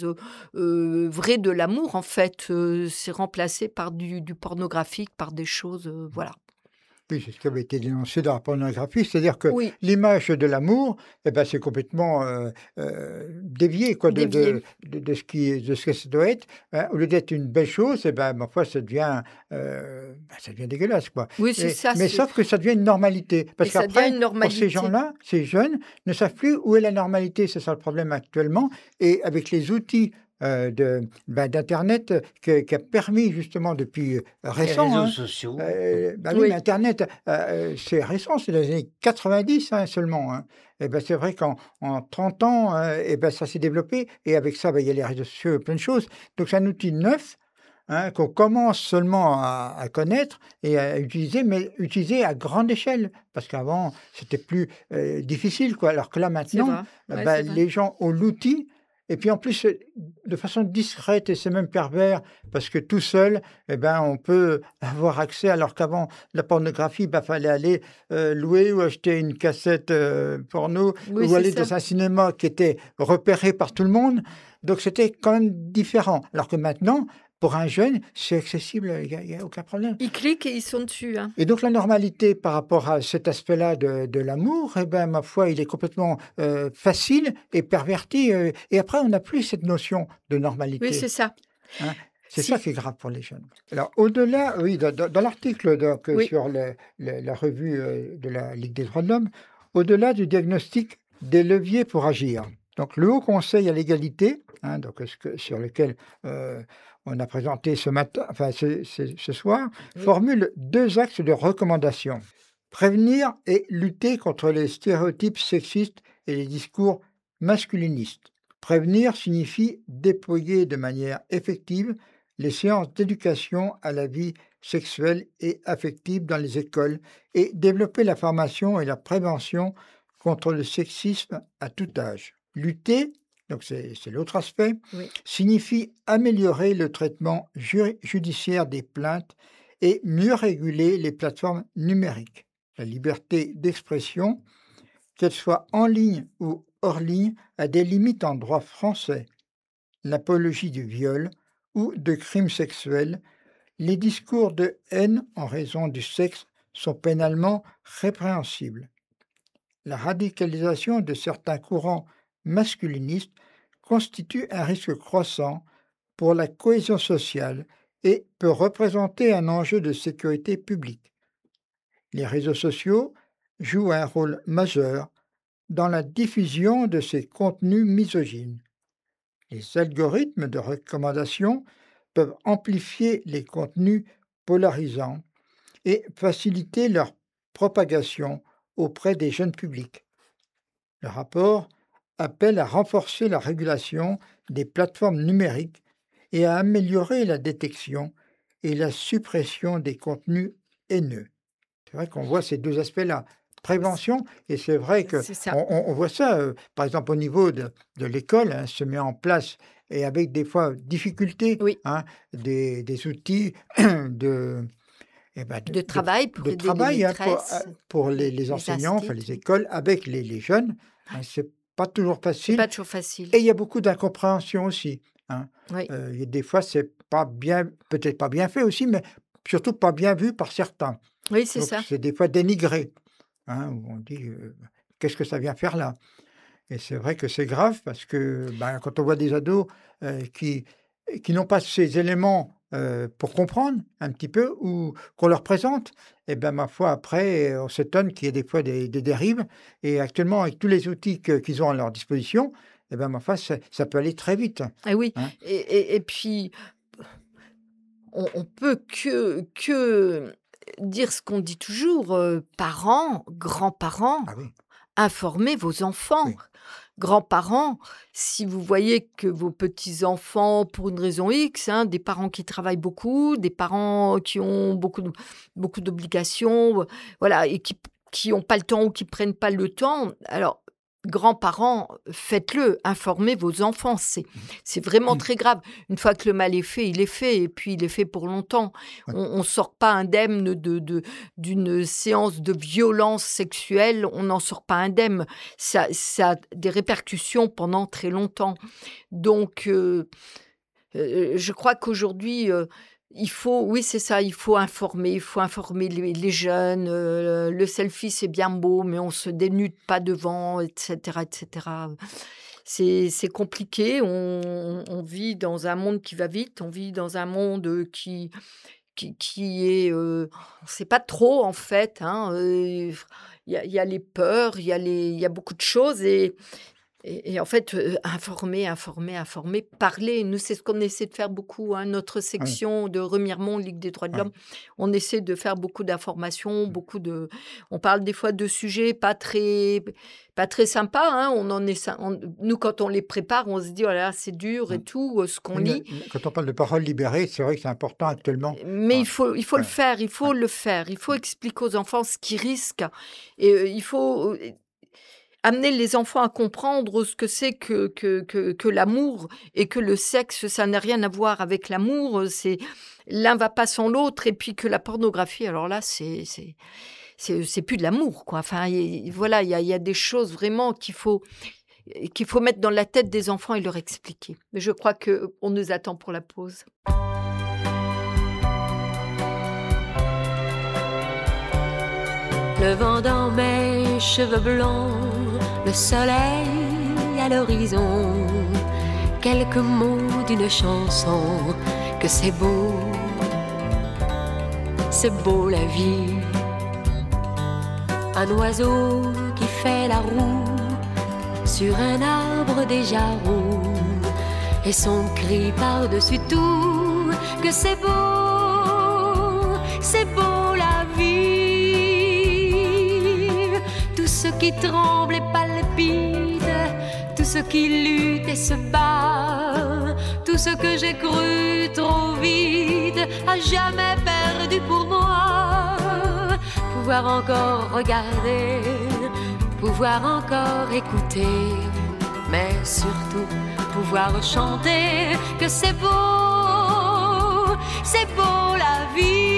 vraies de l'amour, en fait. C'est remplacé par du pornographique, par des choses, voilà. Oui, c'est ce qui avait été dénoncé dans la pornographie, c'est-à-dire que Oui, l'image de l'amour, c'est complètement dévié quoi, dévié. de ce que ça doit être. Hein. Au lieu d'être une belle chose, ma foi, ça devient dégueulasse. Quoi. Oui, c'est ça. Mais sauf que ça devient une normalité. Parce Et ça devient qu'après, une pour ces normalité. gens-là, ces jeunes, ne savent plus où est la normalité. C'est ça le problème actuellement. Et avec les outils d'Internet qui a permis justement depuis Les récent, réseaux hein, sociaux. oui, Oui. mais Internet, c'est récent, c'est les années 90 seulement. Hein. C'est vrai qu'en 30 ans, ça s'est développé. Et avec ça, il y a les réseaux sociaux, plein de choses. Donc c'est un outil neuf qu'on commence seulement à connaître et à utiliser, mais utiliser à grande échelle. Parce qu'avant, c'était plus difficile. Quoi. Alors que là, C'est maintenant, vrai. Ouais, c'est vrai. les gens ont l'outil. Et puis en plus, de façon discrète, et c'est même pervers, parce que tout seul, on peut avoir accès, alors qu'avant, la pornographie, fallait aller louer ou acheter une cassette porno, Oui, ou c'est aller ça. dans un cinéma qui était repéré par tout le monde. Donc c'était quand même différent. Alors que maintenant, pour un jeune, c'est accessible, il n'y a aucun problème. Ils cliquent et ils sont dessus. Hein. Et donc la normalité par rapport à cet aspect-là de l'amour, ma foi, il est complètement facile et perverti. Et après, on n'a plus cette notion de normalité. Oui, c'est ça. Hein. C'est Si. ça qui est grave pour les jeunes. Alors au-delà, oui, dans l'article Oui. sur la revue de la Ligue des droits de l'homme, au-delà du diagnostic des leviers pour agir. Donc le Haut Conseil à l'égalité, sur lequel on a présenté ce soir, Oui. formule 2 axes de recommandation. Prévenir et lutter contre les stéréotypes sexistes et les discours masculinistes. Prévenir signifie déployer de manière effective les séances d'éducation à la vie sexuelle et affective dans les écoles et développer la formation et la prévention contre le sexisme à tout âge. Lutter, donc c'est l'autre aspect, Oui. signifie améliorer le traitement judiciaire des plaintes et mieux réguler les plateformes numériques. La liberté d'expression, qu'elle soit en ligne ou hors ligne, a des limites en droit français. L'apologie du viol ou de crimes sexuels, les discours de haine en raison du sexe sont pénalement répréhensibles. La radicalisation de certains courants masculinistes constitue un risque croissant pour la cohésion sociale et peut représenter un enjeu de sécurité publique. Les réseaux sociaux jouent un rôle majeur dans la diffusion de ces contenus misogynes. Les algorithmes de recommandation peuvent amplifier les contenus polarisants et faciliter leur propagation auprès des jeunes publics. Le rapport appelle à renforcer la régulation des plateformes numériques et à améliorer la détection et la suppression des contenus haineux. C'est vrai qu'on voit ces 2 aspects-là. Prévention, et c'est vrai que C'est ça. on voit ça, par exemple, au niveau de l'école, se met en place, et avec des fois difficulté, Oui. Des outils de travail pour de aider travail les pour, maîtresses, pour les les enseignants, les instituts. écoles, avec les jeunes. C'est pas toujours C'est facile. pas toujours facile. Et il y a beaucoup d'incompréhension aussi. Oui. Il y a des fois, c'est pas bien, peut-être pas bien fait aussi, mais surtout pas bien vu par certains. Oui, c'est Donc ça. c'est des fois dénigré. Où on dit qu'est-ce que ça vient faire là? Et c'est vrai que c'est grave parce que quand on voit des ados qui n'ont pas ces éléments pour comprendre un petit peu ou qu'on leur présente, ma foi, après, on s'étonne qu'il y ait des fois des dérives. Et actuellement, avec tous les outils qu'ils ont à leur disposition, ma foi, ça peut aller très vite. Ah oui. Hein. Et puis, on peut que dire ce qu'on dit toujours, parents, grands-parents, Ah oui. informez vos enfants. Oui. Grands-parents, si vous voyez que vos petits-enfants, pour une raison X, des parents qui travaillent beaucoup, des parents qui ont beaucoup d'obligations, voilà, et qui n'ont pas le temps ou qui prennent pas le temps, alors grands-parents, faites-le, informez vos enfants. C'est vraiment très grave. Une fois que le mal est fait, il est fait, et puis il est fait pour longtemps. On ne sort pas indemne d'une séance de violence sexuelle, on n'en sort pas indemne. Ça a des répercussions pendant très longtemps. Donc, je crois qu'aujourd'hui, il faut informer les jeunes. Le selfie, c'est bien beau, mais on se dénude pas devant, etc., etc. C'est compliqué. On vit dans un monde qui va vite. On vit dans un monde qui est, on ne sait pas trop en fait. Il y a les peurs, il y a beaucoup de choses et en fait, informer, parler. Nous, c'est ce qu'on essaie de faire beaucoup. Notre section de Remiremont, Ligue des droits de l'homme, on essaie de faire beaucoup d'informations, on parle des fois de sujets pas très sympas. Nous, quand on les prépare, on se dit, oh là, c'est dur et tout, ce qu'on lit. Quand on parle de paroles libérées, c'est vrai que c'est important actuellement. Mais il faut le faire, il faut expliquer aux enfants ce qu'ils risquent. Et il faut amener les enfants à comprendre ce que c'est que l'amour et que le sexe, ça n'a rien à voir avec l'amour. L'un va pas sans l'autre, et puis que la pornographie, alors là, c'est plus de l'amour, quoi. Enfin, voilà, il y a des choses vraiment qu'il faut mettre dans la tête des enfants et leur expliquer. Mais je crois qu'on nous attend pour la pause. Le vent dans mes cheveux blonds, le soleil à l'horizon, quelques mots d'une chanson, que c'est beau la vie. Un oiseau qui fait la roue sur un arbre déjà roux, et son cri par-dessus tout, que c'est beau la vie. Tout ce qui tremble et palpite, tout ce qui lutte et se bat, tout ce que j'ai cru trop vite, à jamais perdu pour moi. Pouvoir encore regarder, pouvoir encore écouter, mais surtout pouvoir chanter que c'est beau la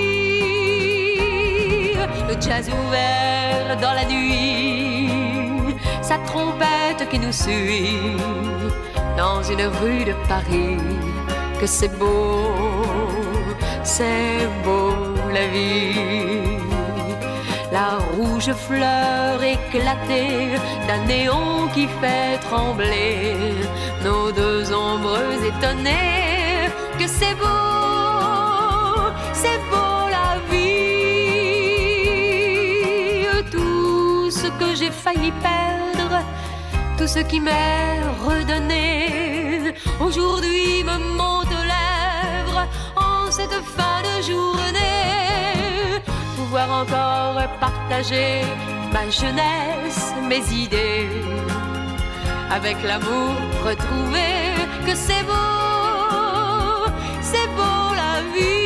vie. Le jazz ouvert dans la nuit, sa trompette qui nous suit dans une rue de Paris, que c'est beau la vie. La rouge fleur éclatée d'un néon qui fait trembler nos deux ombres étonnées, que c'est beau la vie. Tout ce que j'ai failli perdre, tout ce qui m'est redonné, aujourd'hui me monte aux lèvres en cette fin de journée. Pouvoir encore partager ma jeunesse, mes idées, avec l'amour retrouvé, que c'est beau la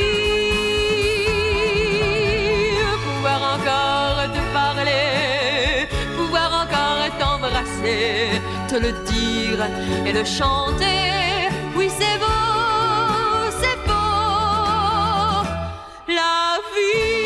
vie. Pouvoir encore te parler, pouvoir encore t'embrasser, te le dire et le chanter, oui c'est beau la vie.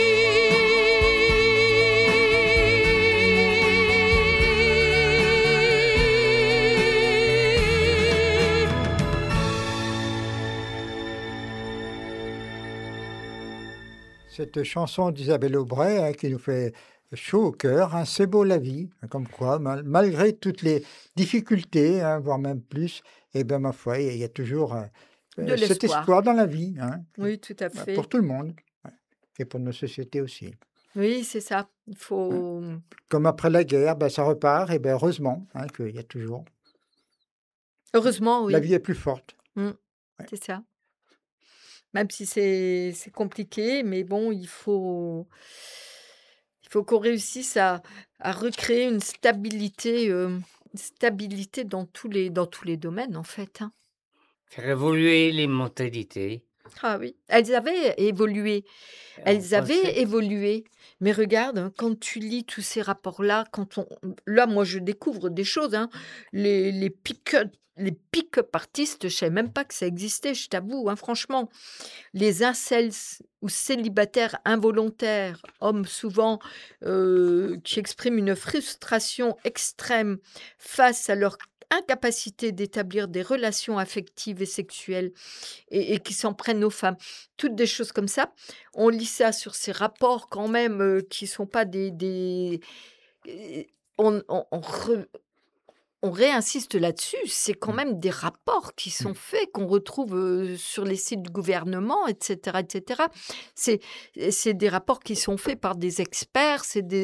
Cette chanson d'Isabelle Aubray qui nous fait chaud au cœur, c'est beau la vie, comme quoi, malgré toutes les difficultés, voire même plus, et bien ma foi, il y a toujours cet espoir dans la vie. Oui, tout à fait. Pour tout le monde, et pour nos sociétés aussi. Oui, c'est ça. Il faut... Comme après la guerre, ça repart, et heureusement qu'il y a toujours... Heureusement, oui. La vie est plus forte. C'est ça. Même si c'est compliqué, mais bon, il faut qu'on réussisse à recréer une stabilité dans tous les domaines, en fait. Faire évoluer les mentalités. Ah oui, elles avaient évolué. En Elles avaient français. évolué. Mais regarde, hein, quand tu lis tous ces rapports-là, là, moi, je découvre des choses. Hein. Les pick-up artistes, je ne savais même pas que ça existait, je t'avoue, hein, franchement. Les incels ou célibataires involontaires, hommes souvent qui expriment une frustration extrême face à leur incapacité d'établir des relations affectives et sexuelles et qui s'en prennent aux femmes. Toutes des choses comme ça. On lit ça sur ces rapports quand même qui sont pas euh, on on réinsiste là-dessus, c'est quand même des rapports qui sont faits, qu'on retrouve sur les sites du gouvernement, etc., etc. C'est des rapports qui sont faits par des experts.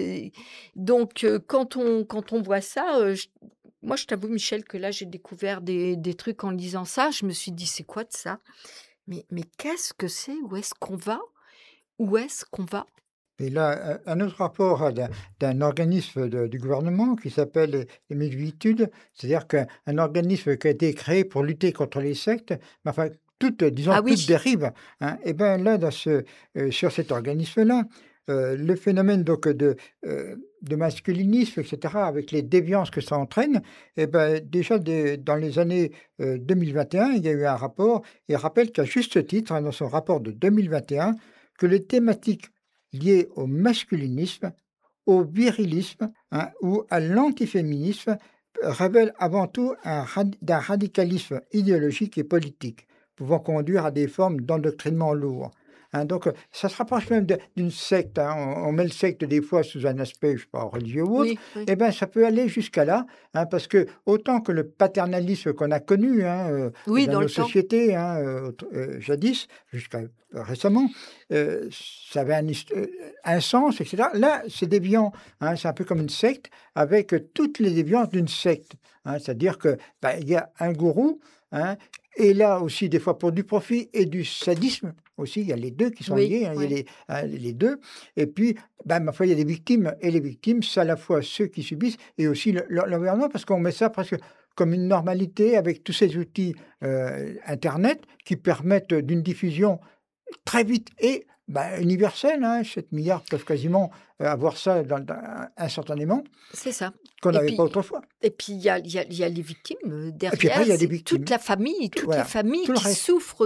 Donc, quand on voit ça, moi, je t'avoue, Michel, que là, j'ai découvert des trucs en lisant ça. Je me suis dit, c'est quoi de ça? Mais qu'est-ce que c'est? Où est-ce qu'on va? Où est-ce qu'on va? Et là, un autre rapport d'un organisme du gouvernement qui s'appelle les Multitudes, c'est-à-dire qu'un organisme qui a été créé pour lutter contre les sectes, mais enfin, disons, Ah toute oui, dérive. Hein. Et bien là, sur cet organisme-là, le phénomène donc de masculinisme, etc., avec les déviances que ça entraîne, et ben, déjà dans les années 2021, il y a eu un rapport, et il rappelle qu'à juste titre, hein, dans son rapport de 2021, que les thématiques liées au masculinisme, au virilisme, hein, ou à l'antiféminisme révèlent avant tout d'un radicalisme idéologique et politique, pouvant conduire à des formes d'endoctrinement lourd. Hein, donc, ça se rapproche même d'une secte. Hein. On met le secte des fois sous un aspect, je sais pas, religieux ou autre. oui, oui. Eh bien, ça peut aller jusqu'à là, hein, parce que autant que le paternalisme qu'on a connu Oui, dans dans nos le temps. sociétés, jadis, jusqu'à récemment, ça avait un sens, etc. Là, c'est déviant. Hein, c'est un peu comme une secte, avec toutes les déviances d'une secte. Hein, c'est-à-dire que il y a un gourou, hein, et là aussi, des fois, pour du profit et du sadisme aussi, il y a les deux qui sont Oui, liés, hein, il y oui. a les deux. Et puis, ma foi, il y a des victimes, et les victimes, c'est à la fois ceux qui subissent et aussi l'environnement, parce qu'on met ça presque comme une normalité avec tous ces outils Internet qui permettent d'une diffusion très vite et universelle. Hein, 7 milliards peuvent quasiment avoir ça instantanément, C'est ça. qu'on Et n'avait puis, pas autrefois. Et puis, il y a les victimes Et puis après, derrière. il y a des C'est victimes. toute la famille, toutes les Voilà, familles tout le qui reste. souffrent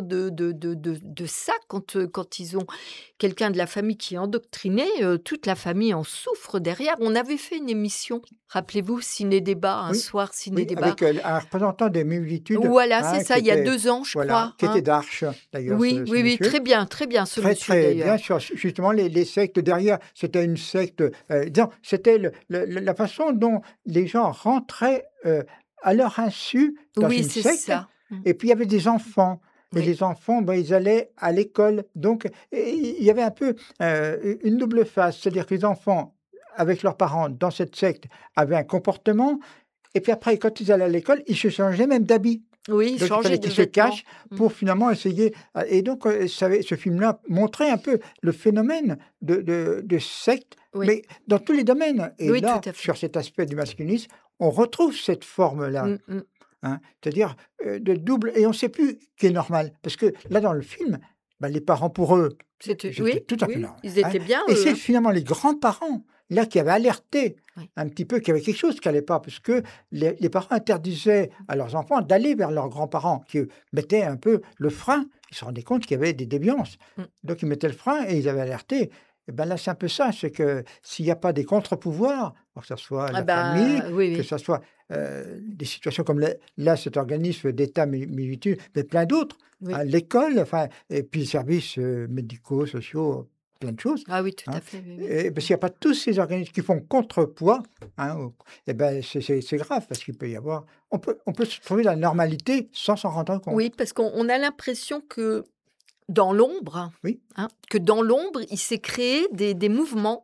de ça quand ils ont quelqu'un de la famille qui est endoctriné. Toute la famille en souffre derrière. On avait fait une émission, rappelez-vous, Ciné-Débat, un Oui, soir oui, Ciné-Débat. avec un représentant des Multitudes, Voilà, hein, c'est ça, qui il y a était, 2 ans, je voilà, crois. qui Hein. était d'Arche, d'ailleurs, Oui, ce oui, oui, monsieur. très bien, ce Très, monsieur très bien d'ailleurs. sur justement les sectes derrière. C'était une secte, disons, c'était la façon dont les gens rentraient à leur insu dans Oui, une c'est secte. ça. Et puis il y avait des enfants. Et Oui. les enfants, ils allaient à l'école. Donc, il y avait un peu une double face. C'est-à-dire que les enfants, avec leurs parents dans cette secte, avaient un comportement. Et puis après, quand ils allaient à l'école, ils se changeaient même d'habit. Oui, Donc, il changer fallait de qu'ils se vêtements. cachent pour finalement essayer. Et donc, ce film-là montrait un peu le phénomène de secte, Oui. mais dans tous les domaines. Et Oui, là, tout à fait. sur cet aspect du masculinisme, on retrouve cette forme-là. Mm, mm. Hein, c'est-à-dire de double. Et on ne sait plus qui est normal. Parce que là, dans le film, les parents, pour eux, C'était j'étais tout à fait oui, normal. ils étaient bien, Et eux. c'est Hein. finalement les grands-parents, là, qui avaient alerté Oui. un petit peu qu'il y avait quelque chose qui n'allait pas, parce que les parents interdisaient à leurs enfants d'aller vers leurs grands-parents, qui mettaient un peu le frein. Ils se rendaient compte qu'il y avait des déviances. Mm. Donc, ils mettaient le frein et ils avaient alerté. Et bien là, c'est un peu ça, c'est que s'il n'y a pas des contre-pouvoirs, que ce soit la famille, oui, que oui. ce soit des situations comme là, cet organisme d'État militaire, mais plein d'autres, Oui. hein, l'école, et puis les services médicaux, sociaux, plein de choses. Ah oui, tout Hein. à fait. Oui, oui. Et parce qu'il n'y a pas tous ces organismes qui font contrepoids, hein, et ben c'est grave parce qu'il peut y avoir. On peut se trouver dans la normalité sans s'en rendre compte. Oui, parce qu'on a l'impression que dans l'ombre, Oui. hein, il s'est créé des mouvements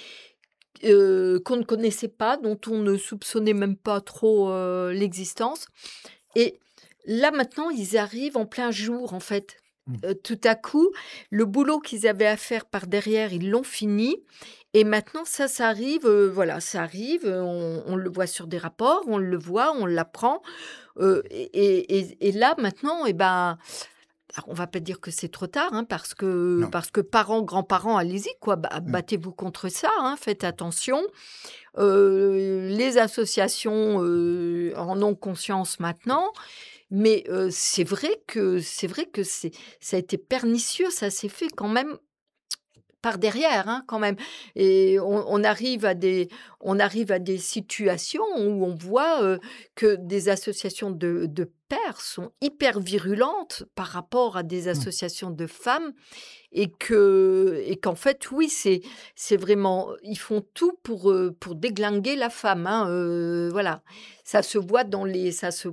qu'on ne connaissait pas, dont on ne soupçonnait même pas trop l'existence. Et là, maintenant, ils arrivent en plein jour, en fait. Tout à coup, le boulot qu'ils avaient à faire par derrière, ils l'ont fini. Et maintenant, ça arrive, voilà, ça arrive, on le voit sur des rapports, on le voit, on l'apprend. Et là, maintenant, on va pas dire que c'est trop tard, hein, parce que parents, grands-parents, allez-y, quoi, battez-vous contre ça, hein, faites attention. Les associations en ont conscience maintenant, mais c'est vrai que ça a été pernicieux, ça s'est fait quand même par derrière, hein, quand même. Et on arrive à des situations où on voit que des associations de pères sont hyper virulentes par rapport à des associations de femmes et qu'en fait, oui, c'est vraiment, ils font tout pour déglinguer la femme, hein, voilà. Ça se voit dans les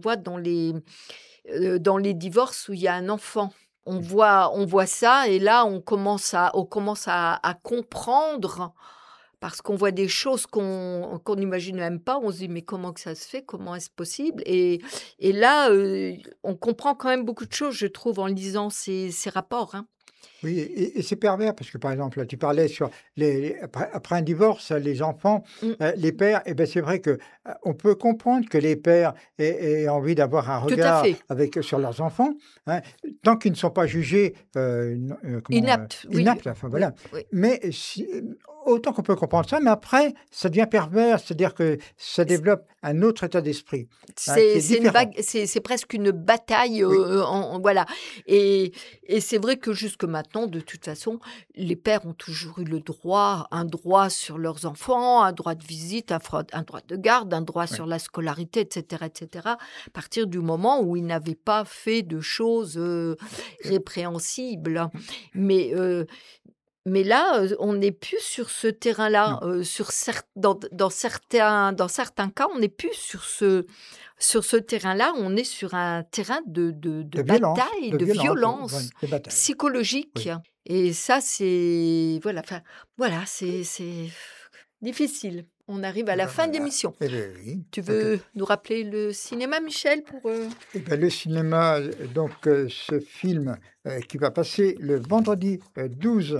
divorces où il y a un enfant. On voit ça et là, on commence à comprendre parce qu'on voit des choses qu'on n'imagine même pas. On se dit, mais comment que ça se fait? Comment est-ce possible? Et là, on comprend quand même beaucoup de choses, je trouve, en lisant ces rapports, hein. Oui, et c'est pervers parce que, par exemple, là, tu parlais sur après un divorce, les enfants, les pères, et ben c'est vrai que on peut comprendre que les pères aient envie d'avoir un Tout à regard fait. sur leurs enfants, hein, tant qu'ils ne sont pas jugés Inapte, oui. inaptes, enfin, Oui, voilà. oui. Mais autant qu'on peut comprendre ça, mais après, ça devient pervers, c'est-à-dire que ça développe un autre état d'esprit, hein, qui est C'est différent. c'est presque une bataille, Oui. voilà. Et c'est vrai que jusque maintenant, de toute façon, les pères ont toujours eu un droit sur leurs enfants, un droit de visite, un droit de garde, un droit sur la scolarité, etc., etc., à partir du moment où ils n'avaient pas fait de choses répréhensibles. Mais là, on n'est plus sur ce terrain-là. Non. Dans certains cas, on n'est plus sur ce terrain-là. On est sur un terrain de violence, bataille, de de violence, violence de bataille. psychologique. Oui. Et ça, c'est... Voilà, c'est difficile. On arrive à la fin de Voilà. l'émission. Eh bien, oui. Tu Donc, veux nous rappeler le cinéma, Michel, pour... eh ben, le cinéma, donc ce film qui va passer le vendredi 12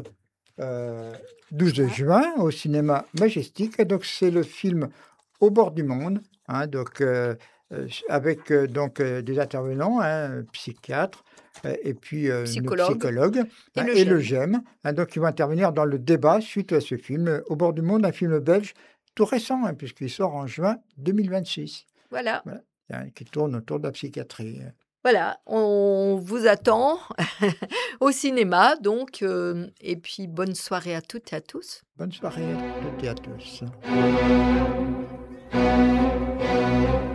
juin au cinéma Majestic. Et donc c'est le film Au bord du monde, hein, donc, avec donc, des intervenants, hein, psychiatres et puis une psychologue Et hein, le et le GEM. GEM, hein, donc qui vont intervenir dans le débat suite à ce film Au bord du monde, un film belge tout récent, hein, puisqu'il sort en juin 2026. Voilà. Voilà, hein, qui tourne autour de la psychiatrie. Voilà, on vous attend au cinéma, donc, et puis bonne soirée à toutes et à tous. Bonne soirée à toutes et à tous.